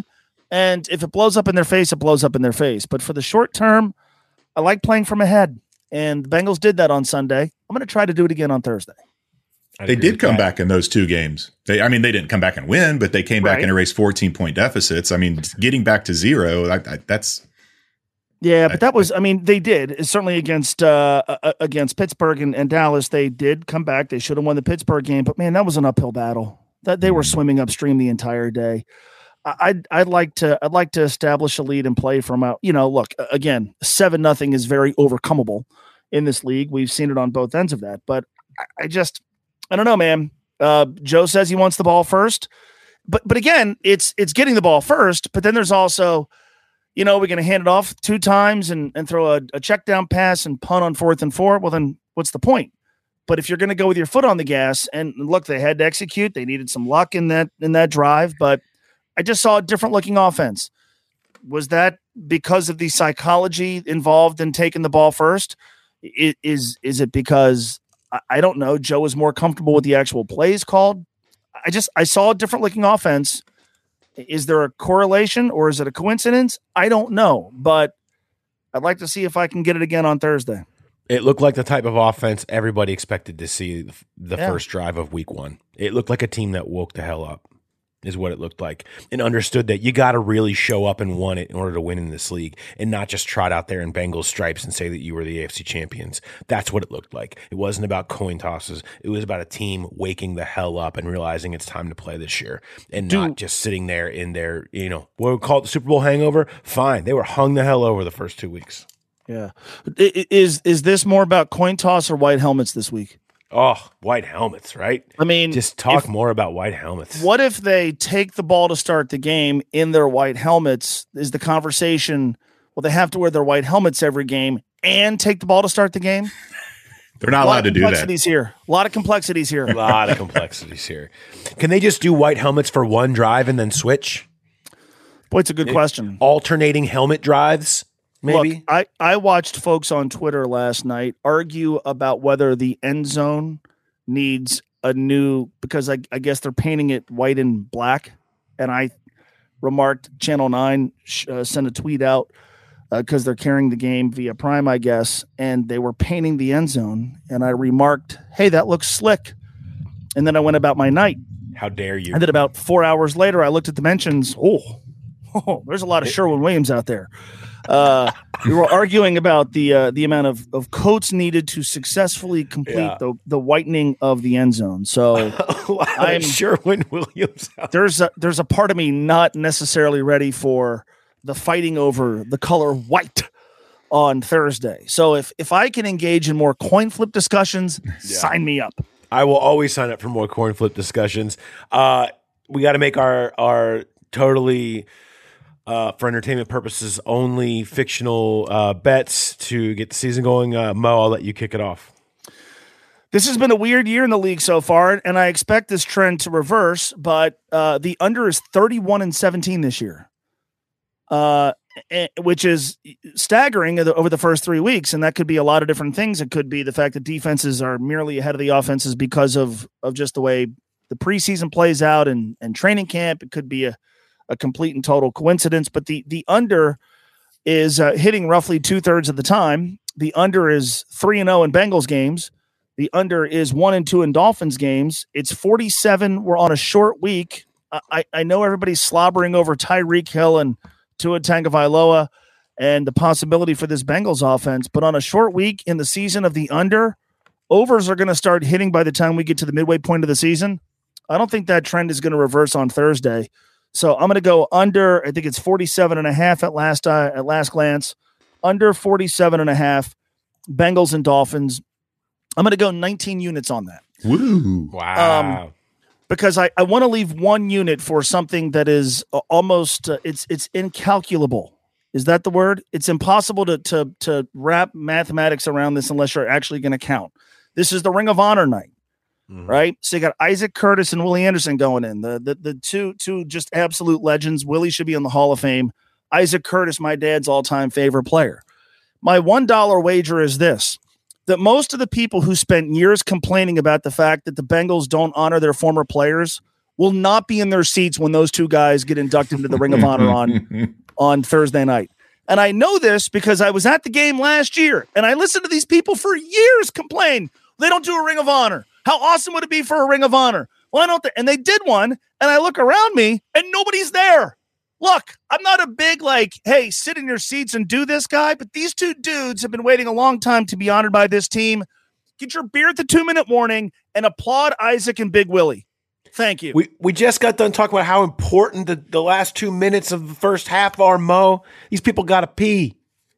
And if it blows up in their face, it blows up in their face. But for the short term, I like playing from ahead. And the Bengals did that on Sunday. I'm going to try to do it again on Thursday. They did come back in those two games. They, I mean, they didn't come back and win, but they came back Right. and erased fourteen-point deficits. I mean, getting back to zero, I, I, that's Yeah, but that was, I mean, they did. It's certainly against uh, uh, against Pittsburgh and, and Dallas. They did come back. They should have won the Pittsburgh game. But, man, that was an uphill battle. That They were swimming upstream the entire day. I- I'd, I'd like to I'd like to establish a lead and play from out. You know, look, again, seven nothing is very overcomable in this league. We've seen it on both ends of that. But I, I just, I don't know, man. Uh, Joe says he wants the ball first. But but again, it's it's getting the ball first. But then there's also, you know, we're going to hand it off two times and, and throw a, a check down pass and punt on fourth and four. Well, then what's the point? But if you're going to go with your foot on the gas, and look, they had to execute. They needed some luck in that in that drive. But I just saw a different looking offense. Was that because of the psychology involved in taking the ball first? It, is is it because I, I don't know? Joe is more comfortable with the actual plays called. I just I saw a different looking offense. Is there a correlation or is it a coincidence? I don't know, but I'd like to see if I can get it again on Thursday. It looked like the type of offense everybody expected to see the, the Yeah. first drive of week one. It looked like a team that woke the hell up, is what it looked like, and understood that you got to really show up and want it in order to win in this league and not just trot out there in Bengals stripes and say that you were the A F C champions. That's what it looked like. It wasn't about coin tosses. It was about a team waking the hell up and realizing it's time to play this year and Do- not just sitting there in their, you know, what we call it the Super Bowl hangover. Fine. They were hung the hell over the first two weeks. Yeah. I- I- Is is this more about coin toss or white helmets this week? Oh, white helmets, right? I mean, Just talk if- more about white helmets. What if they take the ball to start the game in their white helmets? Is the conversation, well, they have to wear their white helmets every game and take the ball to start the game? they're not A lot allowed of to do that. complexities here. A lot of complexities here. A lot of complexities here. Can they just do white helmets for one drive and then switch? Boy, it's a good question. Alternating helmet drives, maybe? Look, I, I watched folks on Twitter last night argue about whether the end zone needs a new, because I, I guess they're painting it white and black. And I remarked, Channel nine sh- uh, sent a tweet out because uh, they're carrying the game via Prime, I guess, and they were painting the end zone. And I remarked, hey, that looks slick. And then I went about my night. How dare you? And then about four hours later, I looked at dimensions. Oh, oh there's a lot of Sherwin-Williams out there. Uh, we were arguing about the uh, the amount of, of coats needed to successfully complete Yeah. the, the whitening of the end zone. So I'm Sherwin-Williams out. there's a there's a part of me not necessarily ready for the fighting over the color white on Thursday. So if if I can engage in more coin flip discussions, sign me up. I will always sign up for more coin flip discussions. Uh, we got to make our our totally uh, for entertainment purposes only fictional uh, bets to get the season going. Uh, Mo, I'll let you kick it off. This has been a weird year in the league so far, and I expect this trend to reverse. But uh, the under is thirty-one and seventeen this year, uh, eh, which is staggering over the first three weeks. And that could be a lot of different things. It could be the fact that defenses are merely ahead of the offenses because of of just the way the preseason plays out and and training camp. It could be a, a complete and total coincidence. But the the under is uh, hitting roughly two thirds of the time. The under is three and zero in Bengals games. The under is one and two in Dolphins games. It's forty-seven. We're on a short week. I, I know everybody's slobbering over Tyreek Hill and Tua Tagovailoa and the possibility for this Bengals offense, but on a short week in the season of the under, overs are going to start hitting by the time we get to the midway point of the season. I don't think that trend is going to reverse on Thursday. So I'm going to go under. I think it's forty-seven and a half at last uh, at last glance. Under forty-seven and a half. Bengals and Dolphins. I'm going to go nineteen units on that. Woo. Wow. Um, because I, I want to leave one unit for something that is uh, almost uh, it's it's incalculable. Is that the word? It's impossible to to to wrap mathematics around this unless you're actually going to count. This is the Ring of Honor night, mm-hmm. right? So you got Isaac Curtis and Willie Anderson going in. The the the two two just absolute legends. Willie should be in the Hall of Fame. Isaac Curtis, my dad's all-time favorite player. My one dollar wager is this: that most of the people who spent years complaining about the fact that the Bengals don't honor their former players will not be in their seats when those two guys get inducted into the Ring of Honor on, on Thursday night. And I know this because I was at the game last year, and I listened to these people for years complain they don't do a Ring of Honor. How awesome would it be for a Ring of Honor? Why don't they? And they did one, and I look around me, and nobody's there. Look, I'm not a big, like, hey, sit in your seats and do this guy, but these two dudes have been waiting a long time to be honored by this team. Get your beer at the two-minute warning and applaud Isaac and Big Willie. Thank you. We we just got done talking about how important the, the last two minutes of the first half are, Mo. These people got to pee.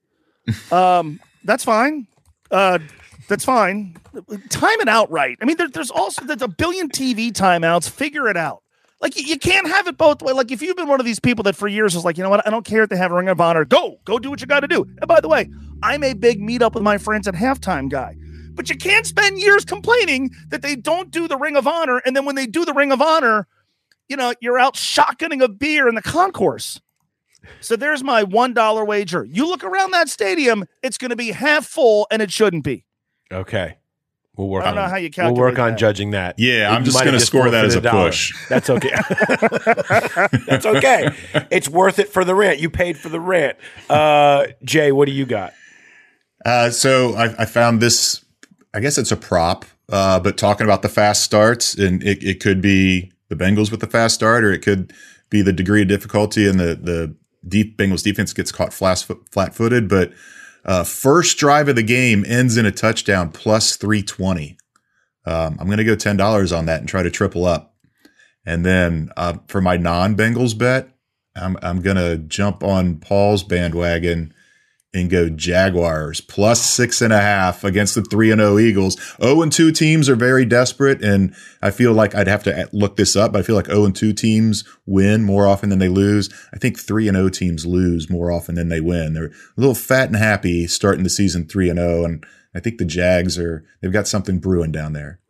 Um, that's fine. Uh, that's fine. Time it out right. I mean, there, there's also there's a billion T V timeouts. Figure it out. Like, you, you can't have it both ways. Like, if you've been one of these people that for years was like, you know what, I don't care if they have a Ring of Honor. Go, go do what you got to do. And by the way, I'm a big meet up with my friends at halftime guy. But you can't spend years complaining that they don't do the Ring of Honor, and then when they do the Ring of Honor, you know, you're out shotgunning a beer in the concourse. So there's my one dollar wager. You look around that stadium, it's going to be half full, and it shouldn't be. Okay. We'll work I don't on, know how you we'll calculate work on that. judging that. Yeah, I'm You just might going have to score that as a forfeited dollar. push. That's okay. That's okay. It's worth it for the rant. You paid for the rant. Uh, Jay, what do you got? Uh, so I, I found this, I guess it's a prop, uh, but talking about the fast starts, and it, it could be the Bengals with the fast start, or it could be the degree of difficulty and the, the deep Bengals defense gets caught flat, flat footed. But uh, first drive of the game ends in a touchdown plus three twenty. Um, I'm going to go ten dollars on that and try to triple up. And then uh, for my non-Bengals bet, I'm, I'm going to jump on Paul's bandwagon and go Jaguars plus six and a half against the three and oh Eagles. oh and two teams are very desperate, and I feel like I'd have to look this up, but I feel like oh and two teams win more often than they lose. I think three and oh teams lose more often than they win. They're a little fat and happy starting the season three and oh, and I think the Jags are, they've got something brewing down there.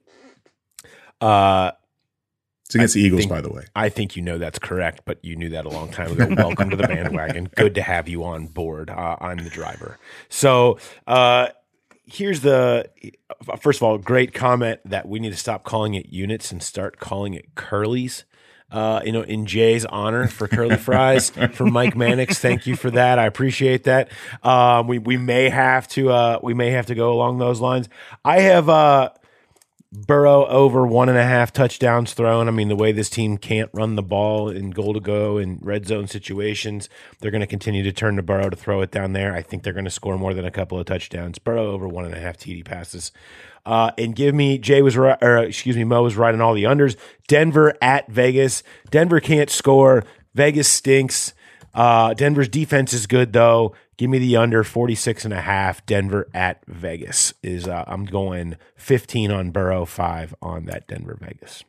Uh, It's against I the Eagles, think, by the way. I think you know that's correct, but you knew that a long time ago. Welcome to the bandwagon. Good to have you on board. Uh, I'm the driver. So uh, here's the first of all, great comment that we need to stop calling it units and start calling it curlies. Uh, you know, in Jay's honor for curly fries from Mike Mannix. Thank you for that. I appreciate that. Um, we we may have to uh, we may have to go along those lines. I have. Uh, Burrow over one and a half touchdowns thrown. I mean, the way this team can't run the ball in goal to go and red zone situations, they're going to continue to turn to Burrow to throw it down there. I think they're going to score more than a couple of touchdowns. Burrow over one and a half T D passes. Uh, and give me, Jay was right, or excuse me, Mo was right on all the unders. Denver at Vegas. Denver can't score. Vegas stinks. Uh, Denver's defense is good though. Give me the under forty-six and a half. Denver at Vegas is, uh, I'm going fifteen on Burrow, five on that Denver Vegas.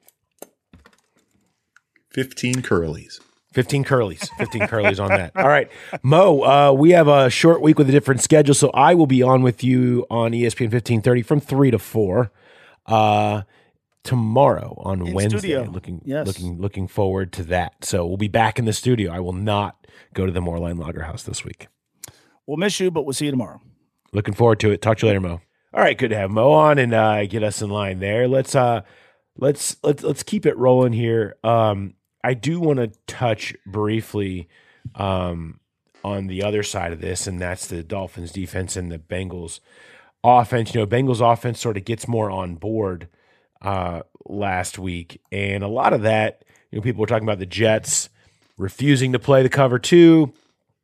fifteen curlies. fifteen curlies. fifteen curlies on that. All right. Mo, uh, we have a short week with a different schedule, so I will be on with you on E S P N fifteen thirty from three to four. Uh, tomorrow on in Wednesday. Studio. Looking, yes. looking, looking forward to that. So we'll be back in the studio. I will not go to the Moorline Lager House this week. We'll miss you, but we'll see you tomorrow. Looking forward to it. Talk to you later, Mo. All right, good to have Mo on and uh, get us in line there. Let's uh, let's let's let's keep it rolling here. Um, I do want to touch briefly um, on the other side of this, and that's the Dolphins defense and the Bengals offense. You know, Bengals offense sort of gets more on board uh, last week, and a lot of that, you know, people were talking about the Jets refusing to play the cover two.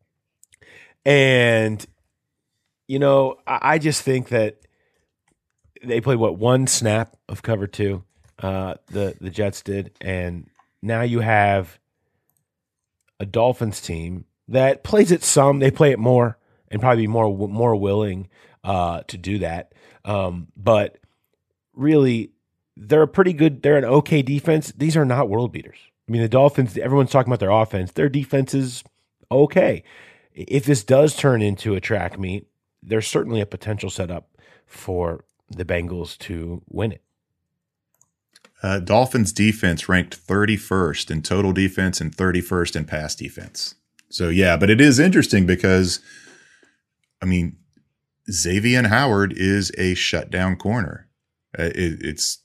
And, you know, I just think that they played, what, one snap of cover two, uh, the, the Jets did. And now you have a Dolphins team that plays it some. They play it more and probably be more, more willing uh, to do that. Um, but really, they're a pretty good, they're an okay defense. These are not world beaters. I mean, the Dolphins, everyone's talking about their offense. Their defense is okay. If this does turn into a track meet, there's certainly a potential setup for the Bengals to win it. Uh, Dolphins defense ranked thirty-first in total defense and thirty-first in pass defense. So, yeah, but it is interesting because, I mean, Xavier Howard is a shutdown corner. Uh, it, it's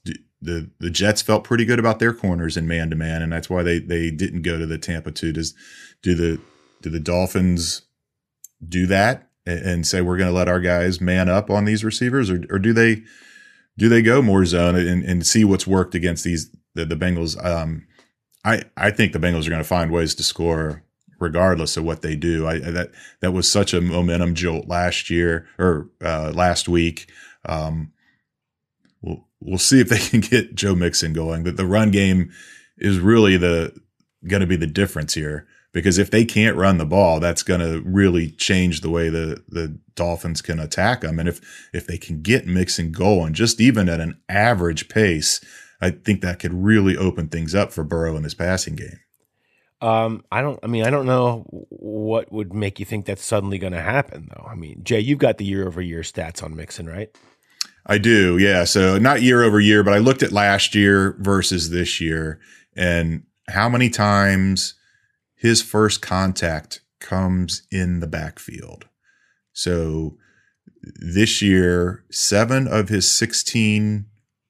the the Jets felt pretty good about their corners in man to man, and that's why they they didn't go to the Tampa two. Does do the do the Dolphins do that and, and say we're going to let our guys man up on these receivers, or or do they do they go more zone and, and see what's worked against these the, the Bengals? Um, I I think the Bengals are going to find ways to score regardless of what they do. I that that was such a momentum jolt last year or uh, last week. Um, we'll we'll see if they can get Joe Mixon going. But the run game is really the going to be the difference here, because if they can't run the ball, that's going to really change the way the the Dolphins can attack them. And if if they can get Mixon going, just even at an average pace, I think that could really open things up for Burrow in this passing game. Um, I don't, I mean, I don't know what would make you think that's suddenly going to happen, though. I mean, Jay, you've got the year over year stats on Mixon, right? I do. Yeah. So not year over year, but I looked at last year versus this year and how many times his first contact comes in the backfield. So this year, seven of his sixteen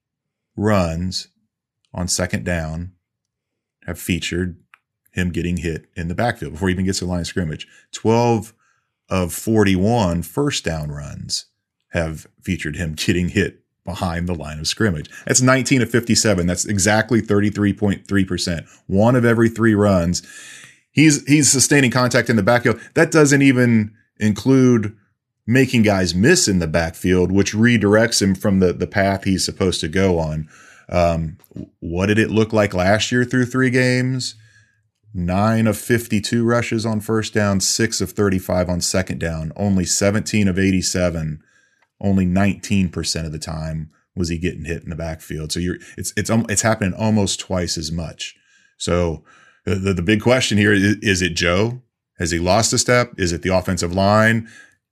runs on second down have featured him getting hit in the backfield before he even gets to the line of scrimmage. twelve of forty-one first down runs have featured him getting hit behind the line of scrimmage. That's nineteen of fifty-seven. That's exactly thirty-three point three percent. One of every three runs. He's, he's sustaining contact in the backfield. That doesn't even include making guys miss in the backfield, which redirects him from the, the path he's supposed to go on. Um, what did it look like last year through three games? Nine of fifty-two rushes on first down, six of thirty-five on second down, only seventeen of eighty-seven, only nineteen percent of the time was he getting hit in the backfield. So you're, it's, it's, it's happening almost twice as much. So the, the big question here is, is it Joe? Has he lost a step? Is it the offensive line?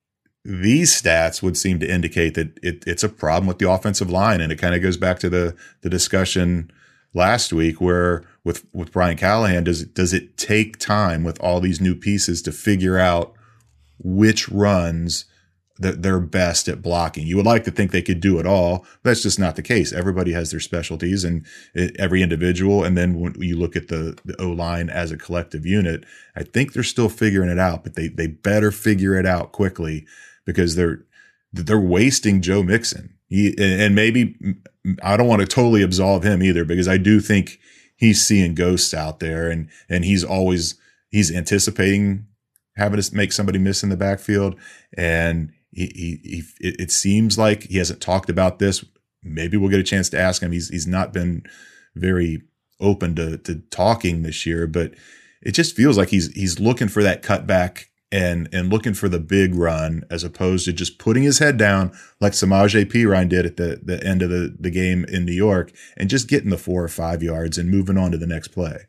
These stats would seem to indicate that it, it's a problem with the offensive line. And it kind of goes back to the, the discussion last week where with, with Brian Callahan, does it, does it take time with all these new pieces to figure out which runs that they're best at blocking? You would like to think they could do it all. That's just not the case. Everybody has their specialties and it, every individual. And then when you look at the, the O-line as a collective unit, I think they're still figuring it out, but they, they better figure it out quickly because they're, they're wasting Joe Mixon. He, and maybe I don't want to totally absolve him either, because I do think he's seeing ghosts out there and, and he's always, he's anticipating having to make somebody miss in the backfield. And he, he, he it, it seems like he hasn't talked about this. Maybe we'll get a chance to ask him. He's, he's not been very open to, to talking this year, but it just feels like he's, he's looking for that cutback and, and looking for the big run as opposed to just putting his head down like Samaje Perine did at the, the end of the, the game in New York and just getting the four or five yards and moving on to the next play.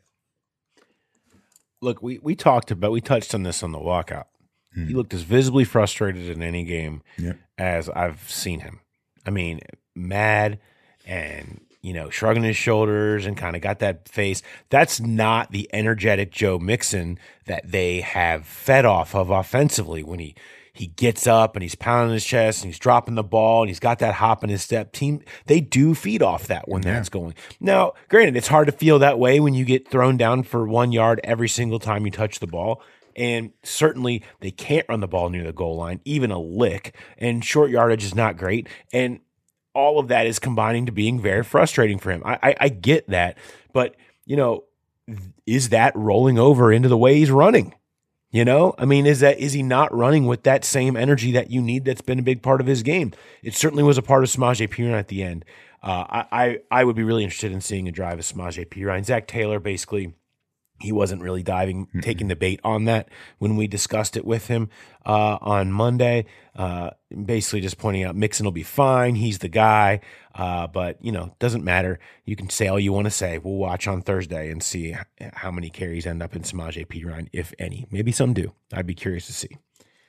Look, we, we talked about, we touched on this on the walkout. Hmm. He looked as visibly frustrated in any game yep. as I've seen him. I mean, mad and, you know, shrugging his shoulders and kind of got that face. That's not the energetic Joe Mixon that they have fed off of offensively when he, he gets up and he's pounding his chest and he's dropping the ball and he's got that hop in his step. Team, they do feed off that when yeah. that's going. Now, granted, it's hard to feel that way when you get thrown down for one yard every single time you touch the ball. And certainly they can't run the ball near the goal line, even a lick. And short yardage is not great. And all of that is combining to being very frustrating for him. I, I, I get that. But, you know, is that rolling over into the way he's running? You know, I mean, is that is he not running with that same energy that you need that's been a big part of his game? It certainly was a part of Samaje Perine at the end. Uh, I, I, I would be really interested in seeing a drive of Samaje Perine. Zach Taylor basically, he wasn't really diving, mm-hmm. taking the bait on that when we discussed it with him uh, on Monday. Uh, basically just pointing out Mixon will be fine. He's the guy. Uh, but, you know, doesn't matter. You can say all you want to say. We'll watch on Thursday and see how many carries end up in Samaje Perine, if any. Maybe some do. I'd be curious to see.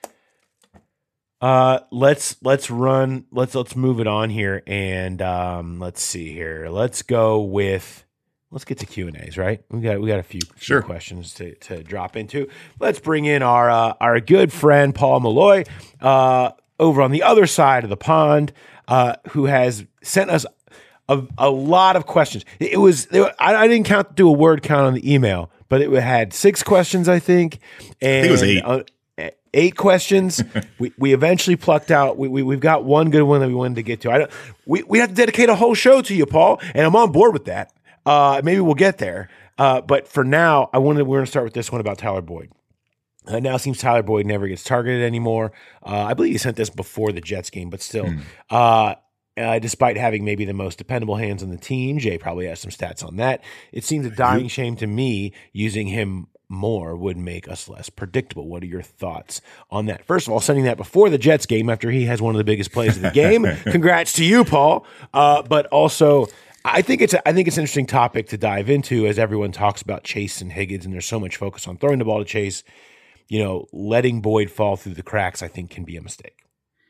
Uh, let's let's run. Let's let's move it on here, and um, let's see here. Let's go with. Let's get to Q and A's, right? We got we got a few, sure. few questions to, to drop into. Let's bring in our uh, our good friend Paul Malloy uh, over on the other side of the pond, uh, who has sent us a, a lot of questions. It, it was it, I, I didn't count do a word count on the email, but it had six questions, I think. And, I think it was eight. Uh, eight questions. we we eventually plucked out. We, we we've got one good one that we wanted to get to. I don't. We we have to dedicate a whole show to you, Paul, and I'm on board with that. Uh, maybe we'll get there. Uh, but for now, I wanted we're going to start with this one about Tyler Boyd. Uh, now it seems Tyler Boyd never gets targeted anymore. Uh, I believe he sent this before the Jets game, but still, mm. uh, uh, despite having maybe the most dependable hands on the team, Jay probably has some stats on that. It seems a dying shame to me using him more would make us less predictable. What are your thoughts on that? First of all, sending that before the Jets game after he has one of the biggest plays of the game. Congrats to you, Paul. Uh, but also, I think it's a, I think it's an interesting topic to dive into as everyone talks about Chase and Higgins, and there's so much focus on throwing the ball to Chase. You know, letting Boyd fall through the cracks, I think, can be a mistake.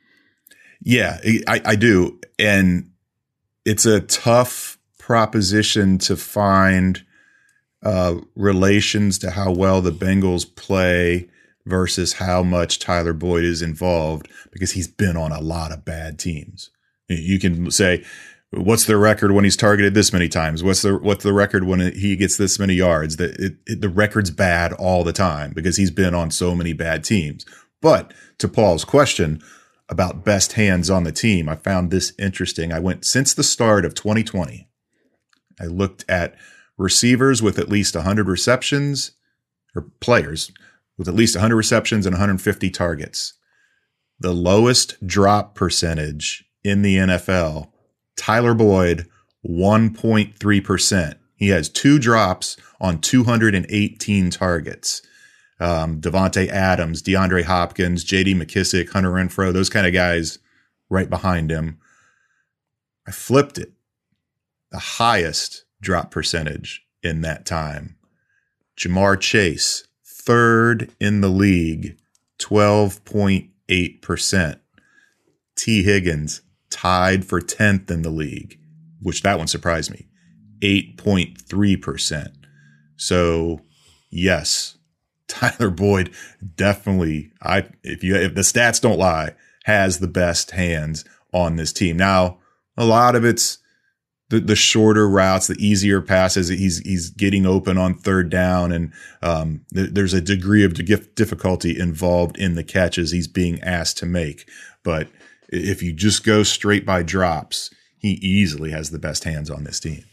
Yeah, I, I do. And it's a tough proposition to find uh, relations to how well the Bengals play versus how much Tyler Boyd is involved, because he's been on a lot of bad teams. You can say, what's the record when he's targeted this many times? What's the what's the record when he gets this many yards? The, it, it, the record's bad all the time because he's been on so many bad teams. But to Paul's question about best hands on the team, I found this interesting. I went since the start of twenty twenty. I looked at receivers with at least one hundred receptions, or players with at least one hundred receptions and one hundred fifty targets. The lowest drop percentage in the N F L, Tyler Boyd, one point three percent. He has two drops on two hundred eighteen targets. Um, Devontae Adams, DeAndre Hopkins, J D McKissick, Hunter Renfrow, those kind of guys right behind him. I flipped it. The highest drop percentage in that time. Jamar Chase, third in the league, twelve point eight percent. T. Higgins, tied for tenth in the league, which that one surprised me, eight point three percent. So yes, Tyler Boyd definitely, I if you if the stats don't lie, has the best hands on this team. Now, a lot of it's the, the shorter routes, the easier passes. He's he's getting open on third down, and um, th- there's a degree of difficulty involved in the catches he's being asked to make. But if you just go straight by drops, he easily has the best hands on this team.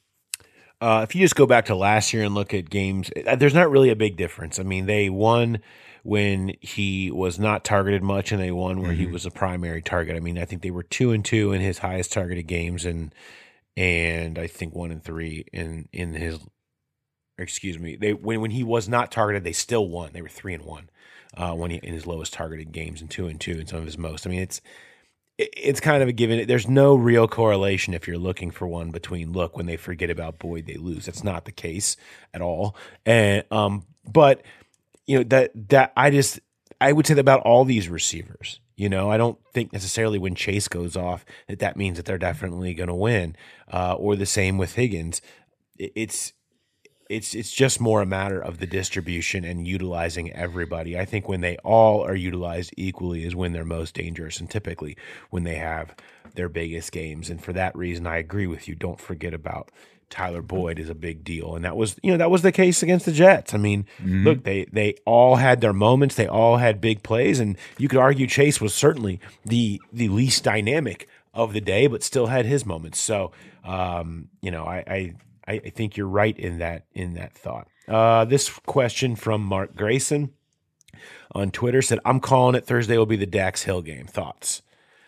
Uh, if you just go back to last year and look at games, there's not really a big difference. I mean, they won when he was not targeted much, and they won where mm-hmm. he was a primary target. I mean, I think they were two and two in his highest targeted games, and and I think one and three in in his. Excuse me. They when when he was not targeted, they still won. They were three and one uh, when he in his lowest targeted games, and two and two in some of his most. I mean, it's. It's kind of a given. There's no real correlation if you're looking for one between, look, when they forget about Boyd, they lose. That's not the case at all. And um, but you know that that I just I would say that about all these receivers. You know, I don't think necessarily when Chase goes off that that means that they're definitely going to win, uh, or the same with Higgins. It's It's it's just more a matter of the distribution and utilizing everybody. I think when they all are utilized equally is when they're most dangerous, and typically when they have their biggest games. And for that reason, I agree with you. Don't forget about Tyler Boyd is a big deal, and that was you know that was the case against the Jets. I mean, mm-hmm. look, they they all had their moments. They all had big plays, and you could argue Chase was certainly the the least dynamic of the day, but still had his moments. So um, you know, I. I I think you're right in that in that thought. Uh, this question from Mark Grayson on Twitter said, I'm calling it Thursday will be the Dax Hill game. Thoughts?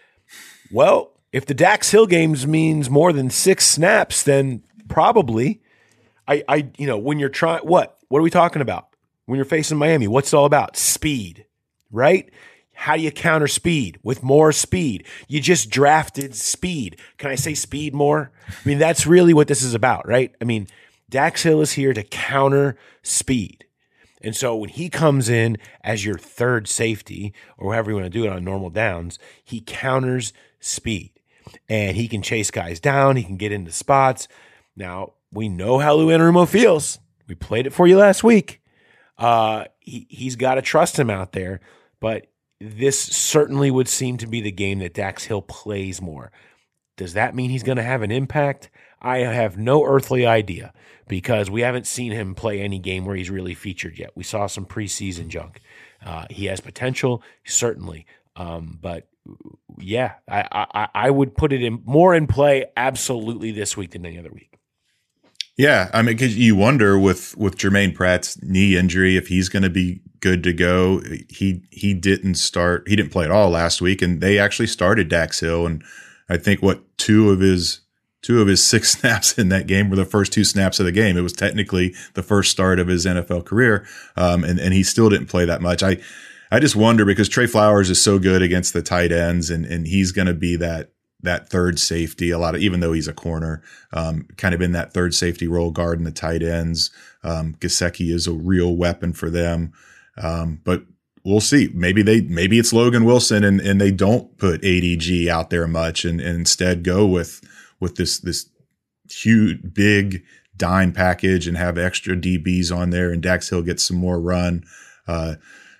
Well, if the Dax Hill games means more than six snaps, then probably. I, I you know, when you're trying, what? What are we talking about? When you're facing Miami, what's it all about? Speed, right? How do you counter speed? With more speed. You just drafted speed. Can I say speed more? I mean, that's really what this is about, right? I mean, Dax Hill is here to counter speed. And so when he comes in as your third safety, or however you want to do it on normal downs, he counters speed. And he can chase guys down. He can get into spots. Now, we know how Lou Anarumo feels. We played it for you last week. Uh, he, he's got to trust him out there. But this certainly would seem to be the game that Dax Hill plays more. Does that mean he's going to have an impact? I have no earthly idea because we haven't seen him play any game where he's really featured yet. We saw some preseason junk. Uh, he has potential, certainly. Um, but yeah, I, I, I would put it in more in play absolutely this week than any other week. Yeah, I mean, because you wonder with with Jermaine Pratt's knee injury if he's going to be good to go. He he didn't start. He didn't play at all last week, and they actually started Dax Hill. And I think what two of his two of his six snaps in that game were the first two snaps of the game. It was technically the first start of his N F L career, um, and and he still didn't play that much. I I just wonder because Trey Flowers is so good against the tight ends, and and he's going to be that. that third safety a lot of, even though he's a corner, um, kind of in that third safety role, guarding the tight ends. Um, Gesicki is a real weapon for them. Um, but we'll see. Maybe they, maybe it's Logan Wilson and, and they don't put A D G out there much and, and instead go with, with this, this huge, big dime package and have extra D Bs on there and Dax Hill gets some more run. Uh,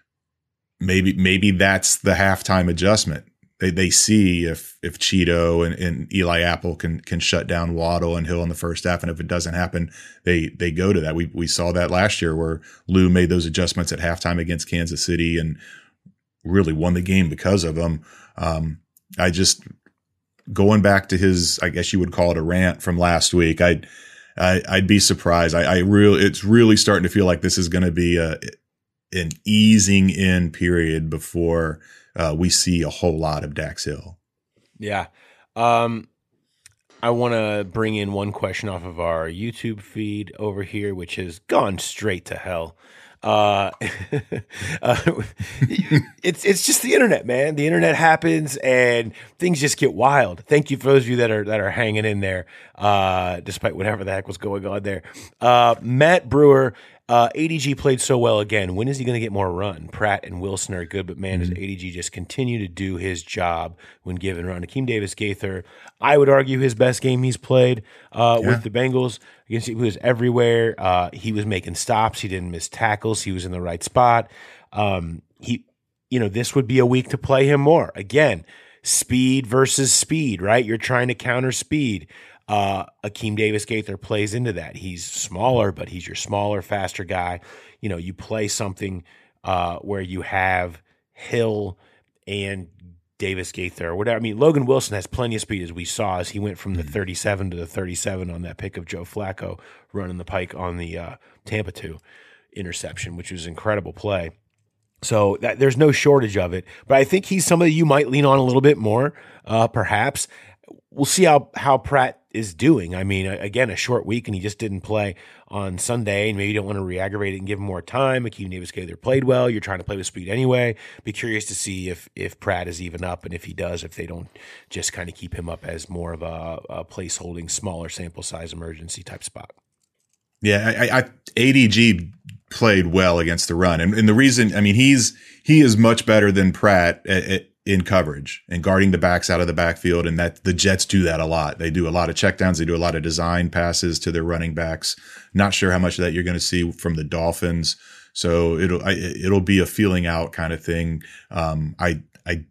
maybe, maybe that's the halftime adjustment. They they see if if Cheeto and, and Eli Apple can can shut down Waddle and Hill in the first half, and if it doesn't happen, they they go to that. We we saw that last year where Lou made those adjustments at halftime against Kansas City and really won the game because of them. Um, I just going back to his, I guess you would call it a rant from last week. I'd I, I'd be surprised. I, I really it's really starting to feel like this is going to be a an easing in period before. Uh, we see a whole lot of Dax Hill. Yeah. Um, I want to bring in one question off of our YouTube feed over here, which has gone straight to hell. Uh, uh, it's it's just the internet, man. The internet happens and things just get wild. Thank you for those of you that are that are hanging in there, uh, despite whatever the heck was going on there. Uh, Matt Brewer. Uh, A D G played so well again. When is he going to get more run? Pratt and Wilson are good, but man, does A D G just continue to do his job when given run? Akeem Davis-Gaither, I would argue his best game he's played uh, yeah. with the Bengals. Against he was everywhere. Uh, he was making stops. He didn't miss tackles. He was in the right spot. Um, he, you know, this would be a week to play him more. Again, speed versus speed, right? You're trying to counter speed. Uh, Akeem Davis-Gaither plays into that. He's smaller, but he's your smaller, faster guy. You know, you play something uh, where you have Hill and Davis-Gaither or whatever. I mean, Logan Wilson has plenty of speed, as we saw, as he went from the thirty-seven to the thirty-seven on that pick of Joe Flacco running the pike on the uh, Tampa two interception, which was an incredible play. So that, there's no shortage of it. But I think he's somebody you might lean on a little bit more, uh, perhaps. We'll see how, how Pratt is doing. I mean, again, a short week, and he just didn't play on Sunday, and maybe you don't want to re-aggravate it and give him more time. Akeem Davis-Gaither played well. You're trying to play with speed anyway. Be curious to see if if Pratt is even up, and if he does, if they don't just kind of keep him up as more of a, a place-holding, smaller sample size emergency type spot. Yeah, I, I, A D G played well against the run, and, and the reason, I mean, he's he is much better than Pratt at, at, in coverage and guarding the backs out of the backfield. And that the Jets do that a lot. They do a lot of checkdowns. They do a lot of design passes to their running backs. Not sure how much of that you're going to see from the Dolphins. So it'll, I, it'll be a feeling out kind of thing. Um, I, I,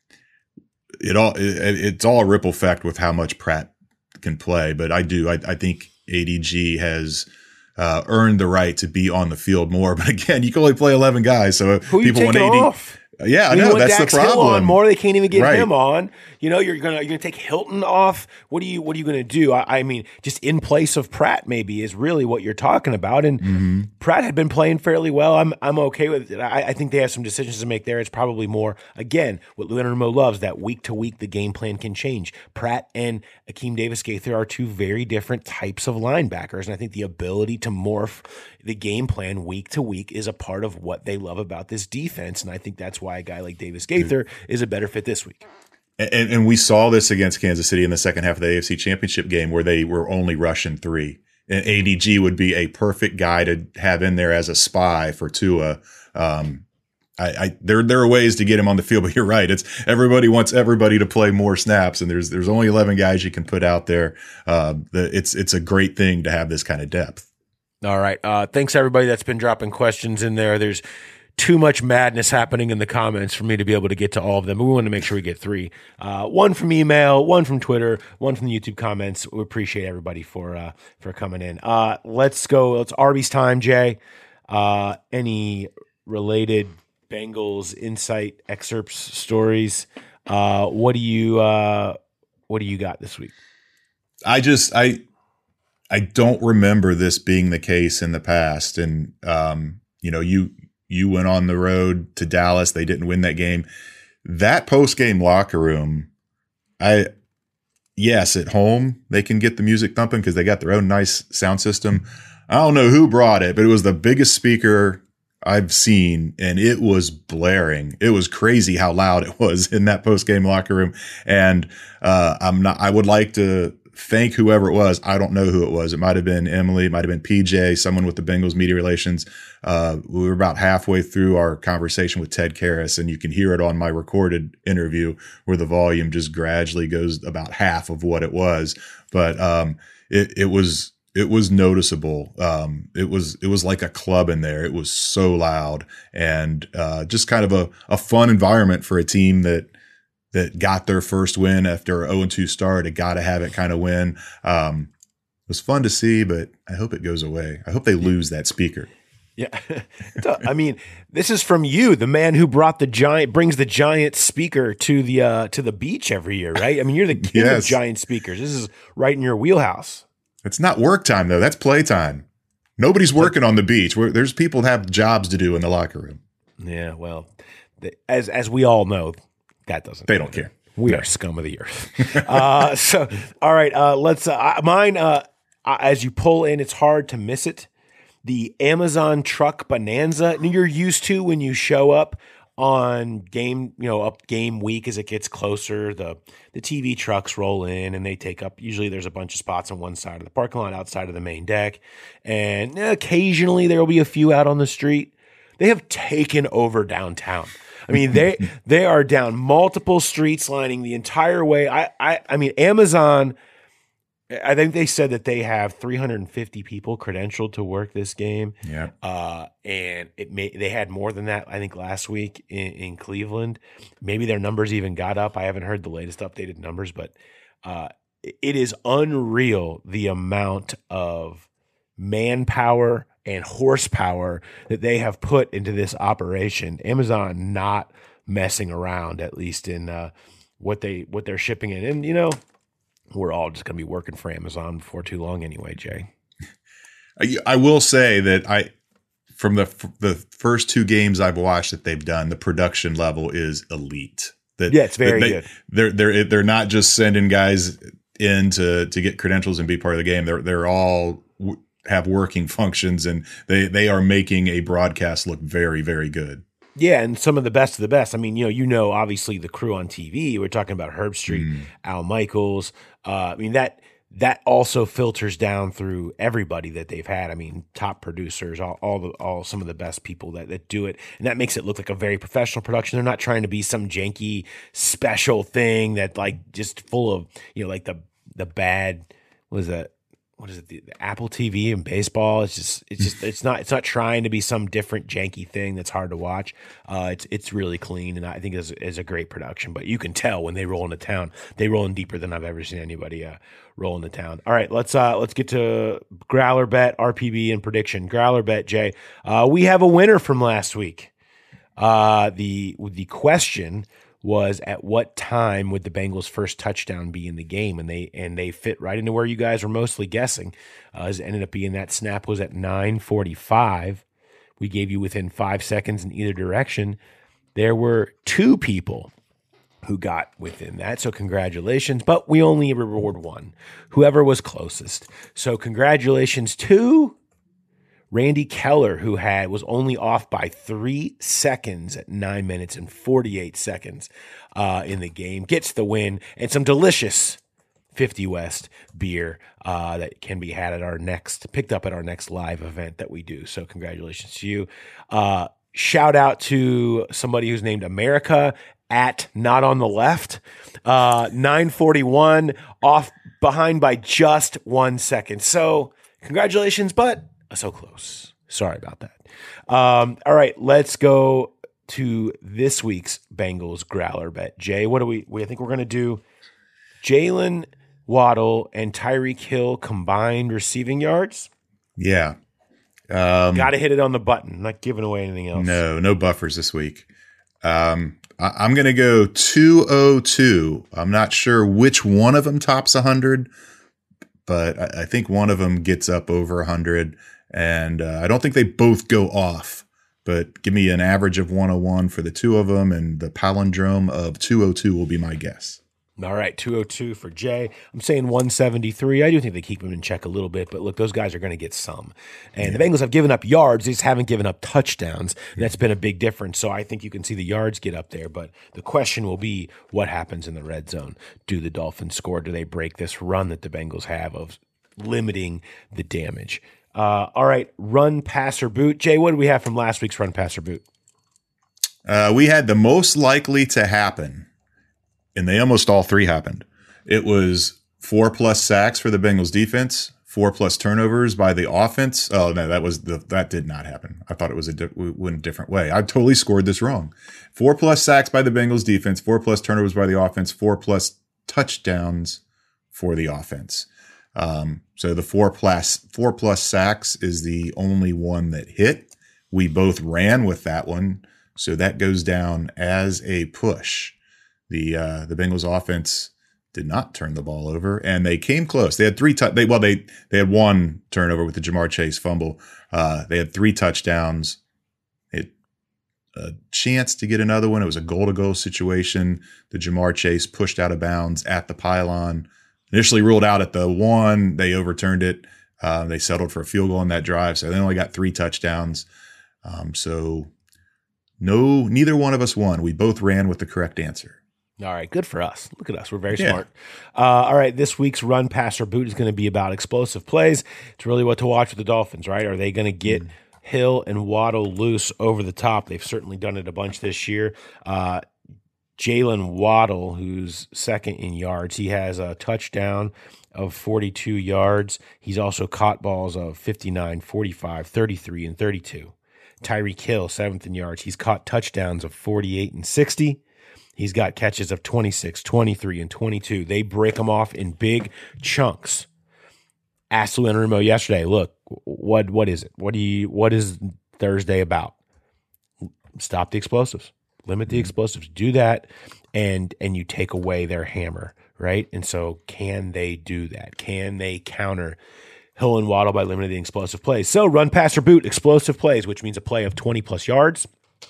it all, it, it's all a ripple effect with how much Pratt can play. But I do, I, I think A D G has, uh, earned the right to be on the field more. But again, you can only play eleven guys. So Who people want A D off? Yeah, I know that's Dax the problem. Hill on more, they can't even get right. him on. You know, you're gonna you're gonna take Hilton off. What are you What are you gonna do? I, I mean, just in place of Pratt, maybe is really what you're talking about. And mm-hmm. Pratt had been playing fairly well. I'm I'm okay with it. I, I think they have some decisions to make there. It's probably more again what Leonard Mo loves, that week to week the game plan can change. Pratt and Akeem Davis-Gaither are two very different types of linebackers, and I think the ability to morph the game plan week to week is a part of what they love about this defense. And I think that's why a guy like Davis-Gaither is a better fit this week. And, and we saw this against Kansas City in the second half of the A F C Championship game where they were only rushing three. And A D G would be a perfect guy to have in there as a spy for Tua. Um, I, I there there are ways to get him on the field, but you're right. It's everybody wants everybody to play more snaps, and there's there's only eleven guys you can put out there. Uh, the, it's it's a great thing to have this kind of depth. All right. Uh, thanks, everybody that's been dropping questions in there. There's too much madness happening in the comments for me to be able to get to all of them. But we want to make sure we get three. Uh, one from email, one from Twitter, one from the YouTube comments. We appreciate everybody for uh, for coming in. Uh, let's go. It's Arby's time, Jay. Uh, any related Bengals insight excerpts, stories? Uh, what do you uh, what do you got this week? I just I I don't remember this being the case in the past, and um, you know, you you went on the road to Dallas. They didn't win that game. That post game locker room, I yes, at home they can get the music thumping because they got their own nice sound system. I don't know who brought it, but it was the biggest speaker I've seen, and it was blaring. It was crazy how loud it was in that post game locker room. And uh, I'm not. I would like to thank whoever it was. I don't know who it was. It might have been Emily. It might have been P J, someone with the Bengals media relations. Uh, we were about halfway through our conversation with Ted Karras, and you can hear it on my recorded interview where the volume just gradually goes about half of what it was. But um, it, it was it was noticeable. Um, it was it was like a club in there. It was so loud, and uh, just kind of a, a fun environment for a team that that got their first win after an oh and two start. A gotta have it kind of win. Um, it was fun to see, but I hope it goes away. I hope they lose that speaker. Yeah. I mean, this is from you, the man who brought the giant, brings the giant speaker to the, uh, to the beach every year, right? I mean, you're the king Yes. of giant speakers. This is right in your wheelhouse. It's not work time though. That's play time. Nobody's working on the beach. Where there's people that have jobs to do in the locker room. Yeah. Well, the, as, as we all know, that doesn't, They don't care. We No. are scum of the earth. uh, so, all right, uh, let's, uh, mine, uh, as you pull in, it's hard to miss it. The Amazon truck bonanza you're used to when you show up on game, you know, up game week as it gets closer. The the T V trucks roll in and they take up, usually there's a bunch of spots on one side of the parking lot outside of the main deck. And occasionally there will be a few out on the street. They have taken over downtown. I mean, they they are down multiple streets lining the entire way. I I, I mean, Amazon, I think they said that they have three hundred fifty people credentialed to work this game. Yeah. Uh, and it may, they had more than that, I think, last week in, in Cleveland. Maybe their numbers even got up. I haven't heard the latest updated numbers, but uh, it is unreal the amount of manpower and horsepower that they have put into this operation. Amazon not messing around, at least in uh, what they what they're shipping in. And, you know, we're all just going to be working for Amazon before too long anyway, Jay. I, I will say that I, from the the first two games I've watched that they've done, the production level is elite. That, Yeah, it's very that they, good. They're they're they're not just sending guys in to to get credentials and be part of the game. They're they're all w- have working functions, and they they are making a broadcast look very very good. Yeah, and some of the best of the best. I mean, you know, you know, obviously the crew on T V. We're talking about Herb Street, Mm. Al Michaels. Uh, I mean that that also filters down through everybody that they've had. I mean, top producers, all all the all some of the best people that that do it, and that makes it look like a very professional production. They're not trying to be some janky special thing that like just full of, you know, like the the bad what is that. What is it? The, the Apple T V and baseball. It's just, it's just, it's not, it's not trying to be some different janky thing that's hard to watch. Uh, it's, it's really clean, and I think it's, it's a great production. But you can tell when they roll into town, they roll in deeper than I've ever seen anybody uh, roll into town. All right, let's uh, let's get to Growler Bet, R P B, and prediction. Growler Bet, Jay. Uh, we have a winner from last week. Uh, the the question was, at what time would the Bengals' first touchdown be in the game? And they and they fit right into where you guys were mostly guessing. Uh, it ended up being that snap was at nine forty-five. We gave you within five seconds in either direction. There were two people who got within that, so congratulations. But we only reward one, whoever was closest. So congratulations to Randy Keller, who had was only off by three seconds at nine minutes and forty-eight seconds uh, in the game, gets the win and some delicious fifty West beer uh, that can be had at our next, picked up at our next live event that we do. So congratulations to you. Uh, shout out to somebody who's named America at Not on the Left. Uh, nine forty-one, off behind by just one second. So congratulations, but so close. Sorry about that. Um, all right, let's go to this week's Bengals growler bet. Jay, what do we, we I think we're going to do Jalen Waddle and Tyreek Hill combined receiving yards. Yeah. Um, Got to hit it on the button. Not giving away anything else. No, no buffers this week. Um, I, I'm going to go two oh two. I'm not sure which one of them tops one hundred, but I, I think one of them gets up over one hundred. And uh, I don't think they both go off, but give me an average of one oh one for the two of them, and the palindrome of two oh two will be my guess. All right, two oh two for Jay. I'm saying one seventy-three. I do think they keep him in check a little bit, but look, those guys are going to get some. And yeah. the Bengals have given up yards. They just haven't given up touchdowns. And that's been a big difference. So I think you can see the yards get up there. But the question will be, what happens in the red zone? Do the Dolphins score? Do they break this run that the Bengals have of limiting the damage? Uh, all right, run, pass, or boot. Jay, what do we have from last week's run, pass, or boot? Uh, we had the most likely to happen. And they almost all three happened. It was four plus sacks for the Bengals defense, four plus turnovers by the offense. Oh no, that was the that did not happen. I thought it was a di- went a different way. I totally scored this wrong. Four plus sacks by the Bengals defense, four plus turnovers by the offense, four plus touchdowns for the offense. Um, so the four plus four plus sacks is the only one that hit. We both ran with that one, so that goes down as a push. The uh, the Bengals offense did not turn the ball over, and they came close. They had three. Tu- they well, they they had one turnover with the Jamar Chase fumble. Uh, they had three touchdowns. They had a chance to get another one. It was a goal to goal situation. The Jamar Chase pushed out of bounds at the pylon. Initially ruled out at the one. They overturned it. Uh, they settled for a field goal on that drive, so they only got three touchdowns. Um, so no, neither one of us won. We both ran with the correct answer. All right, good for us. Look at us. We're very yeah. smart. Uh, all right, this week's run, pass, or boot is going to be about explosive plays. It's really what to watch with the Dolphins, right? Are they going to get mm. Hill and Waddle loose over the top? They've certainly done it a bunch this year. Uh, Jalen Waddle, who's second in yards, he has a touchdown of forty-two yards. He's also caught balls of fifty-nine, forty-five, thirty-three, and thirty-two. Tyreek Hill, seventh in yards. He's caught touchdowns of forty-eight and sixty. He's got catches of twenty-six, twenty-three, and twenty-two. They break them off in big chunks. Asked Lou Anarumo yesterday, look, what what is it? What do you what is Thursday about? Stop the explosives. Limit the explosives. Do that, and and you take away their hammer, right? And so can they do that? Can they counter Hill and Waddle by limiting the explosive plays? So run, pass, or boot, explosive plays, which means a play of twenty plus yards.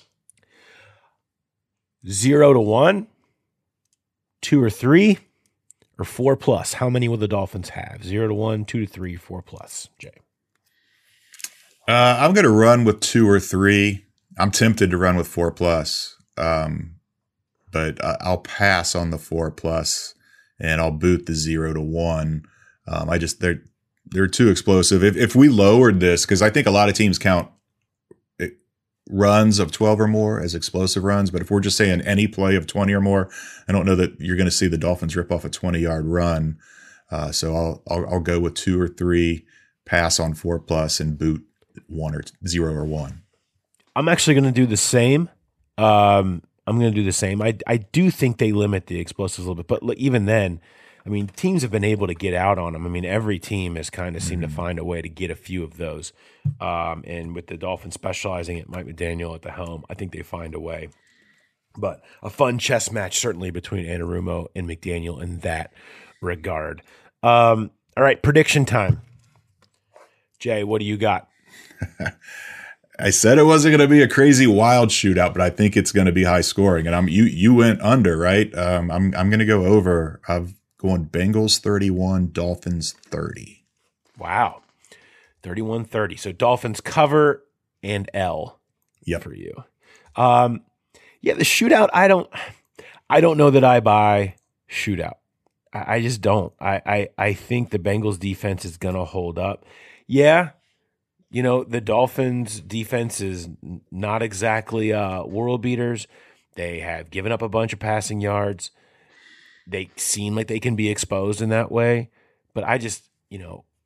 Zero to one, two or three, or four plus. How many will the Dolphins have? Zero to one, two to three, four plus. Jay. Uh, I'm going to run with two or three. I'm tempted to run with four plus, um, but I'll pass on the four plus, and I'll boot the zero to one. Um, I just they're they're too explosive. If if we lowered this, because I think a lot of teams count runs of twelve or more as explosive runs, but if we're just saying any play of twenty or more, I don't know that you're going to see the Dolphins rip off a twenty yard run. Uh, so I'll, I'll I'll go with two or three, pass on four plus, and boot one or zero or one. I'm actually going to do the same. Um, I'm going to do the same. I I do think they limit the explosives a little bit, but even then, I mean, teams have been able to get out on them. I mean, every team has kind of seemed mm-hmm. to find a way to get a few of those. Um, and with the Dolphins specializing at Mike McDaniel at the helm, I think they find a way. But a fun chess match, certainly, between Anarumo and McDaniel in that regard. Um, all right, prediction time. Jay, what do you got? I said it wasn't going to be a crazy wild shootout, but I think it's going to be high scoring. And I'm you you went under, right? Um, I'm I'm going to go over. I've going Bengals thirty-one, Dolphins thirty. Wow. thirty-one thirty. So Dolphins cover and L yep. for you. Um, yeah, the shootout, I don't I don't know that I buy shootout. I, I just don't. I, I, I think the Bengals defense is going to hold up. Yeah, you know, the Dolphins defense is not exactly uh, world beaters. They have given up a bunch of passing yards. They seem like they can be exposed in that way. But I just, you know,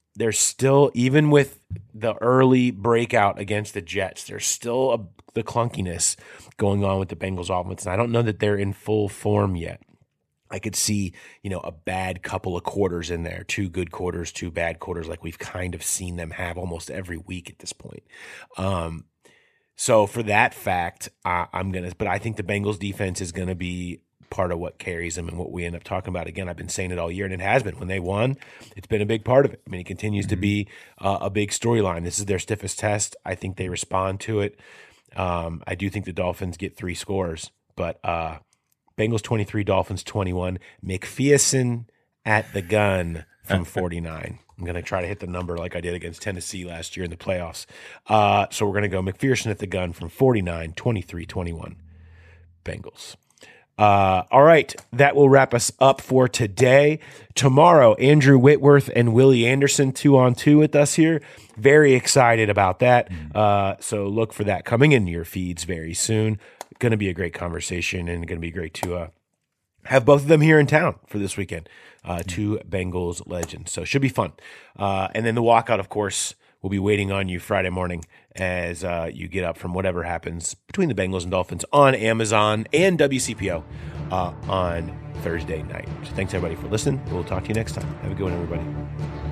there's still, even with the early breakout against the Jets, there's still a, the clunkiness going on with the Bengals offense. And I don't know that they're in full form yet. I could see, you know, a bad couple of quarters in there, two good quarters, two bad quarters, like we've kind of seen them have almost every week at this point. Um, so for that fact, uh, I'm going to, but I think the Bengals defense is going to be part of what carries them and what we end up talking about. Again, I've been saying it all year, and it has been. When they won, it's been a big part of it. I mean, it continues mm-hmm. to be uh, a big storyline. This is their stiffest test. I think they respond to it. Um, I do think the Dolphins get three scores, but uh, Bengals twenty-three, Dolphins twenty-one. McPherson at the gun from forty-nine. I'm going to try to hit the number like I did against Tennessee last year in the playoffs. Uh, so we're going to go McPherson at the gun from forty-nine, twenty-three, twenty-one. Bengals. Uh, all right, that will wrap us up for today. Tomorrow, Andrew Whitworth and Willie Anderson, two on two with us here. Very excited about that. Uh, so look for that coming into your feeds very soon. Going to be a great conversation, and going to be great to uh, have both of them here in town for this weekend. Uh, two Bengals legends. So it should be fun. Uh, and then the walkout, of course, will be waiting on you Friday morning as uh, you get up from whatever happens between the Bengals and Dolphins on Amazon and W C P O uh, on Thursday night. So thanks, everybody, for listening. We'll talk to you next time. Have a good one, everybody.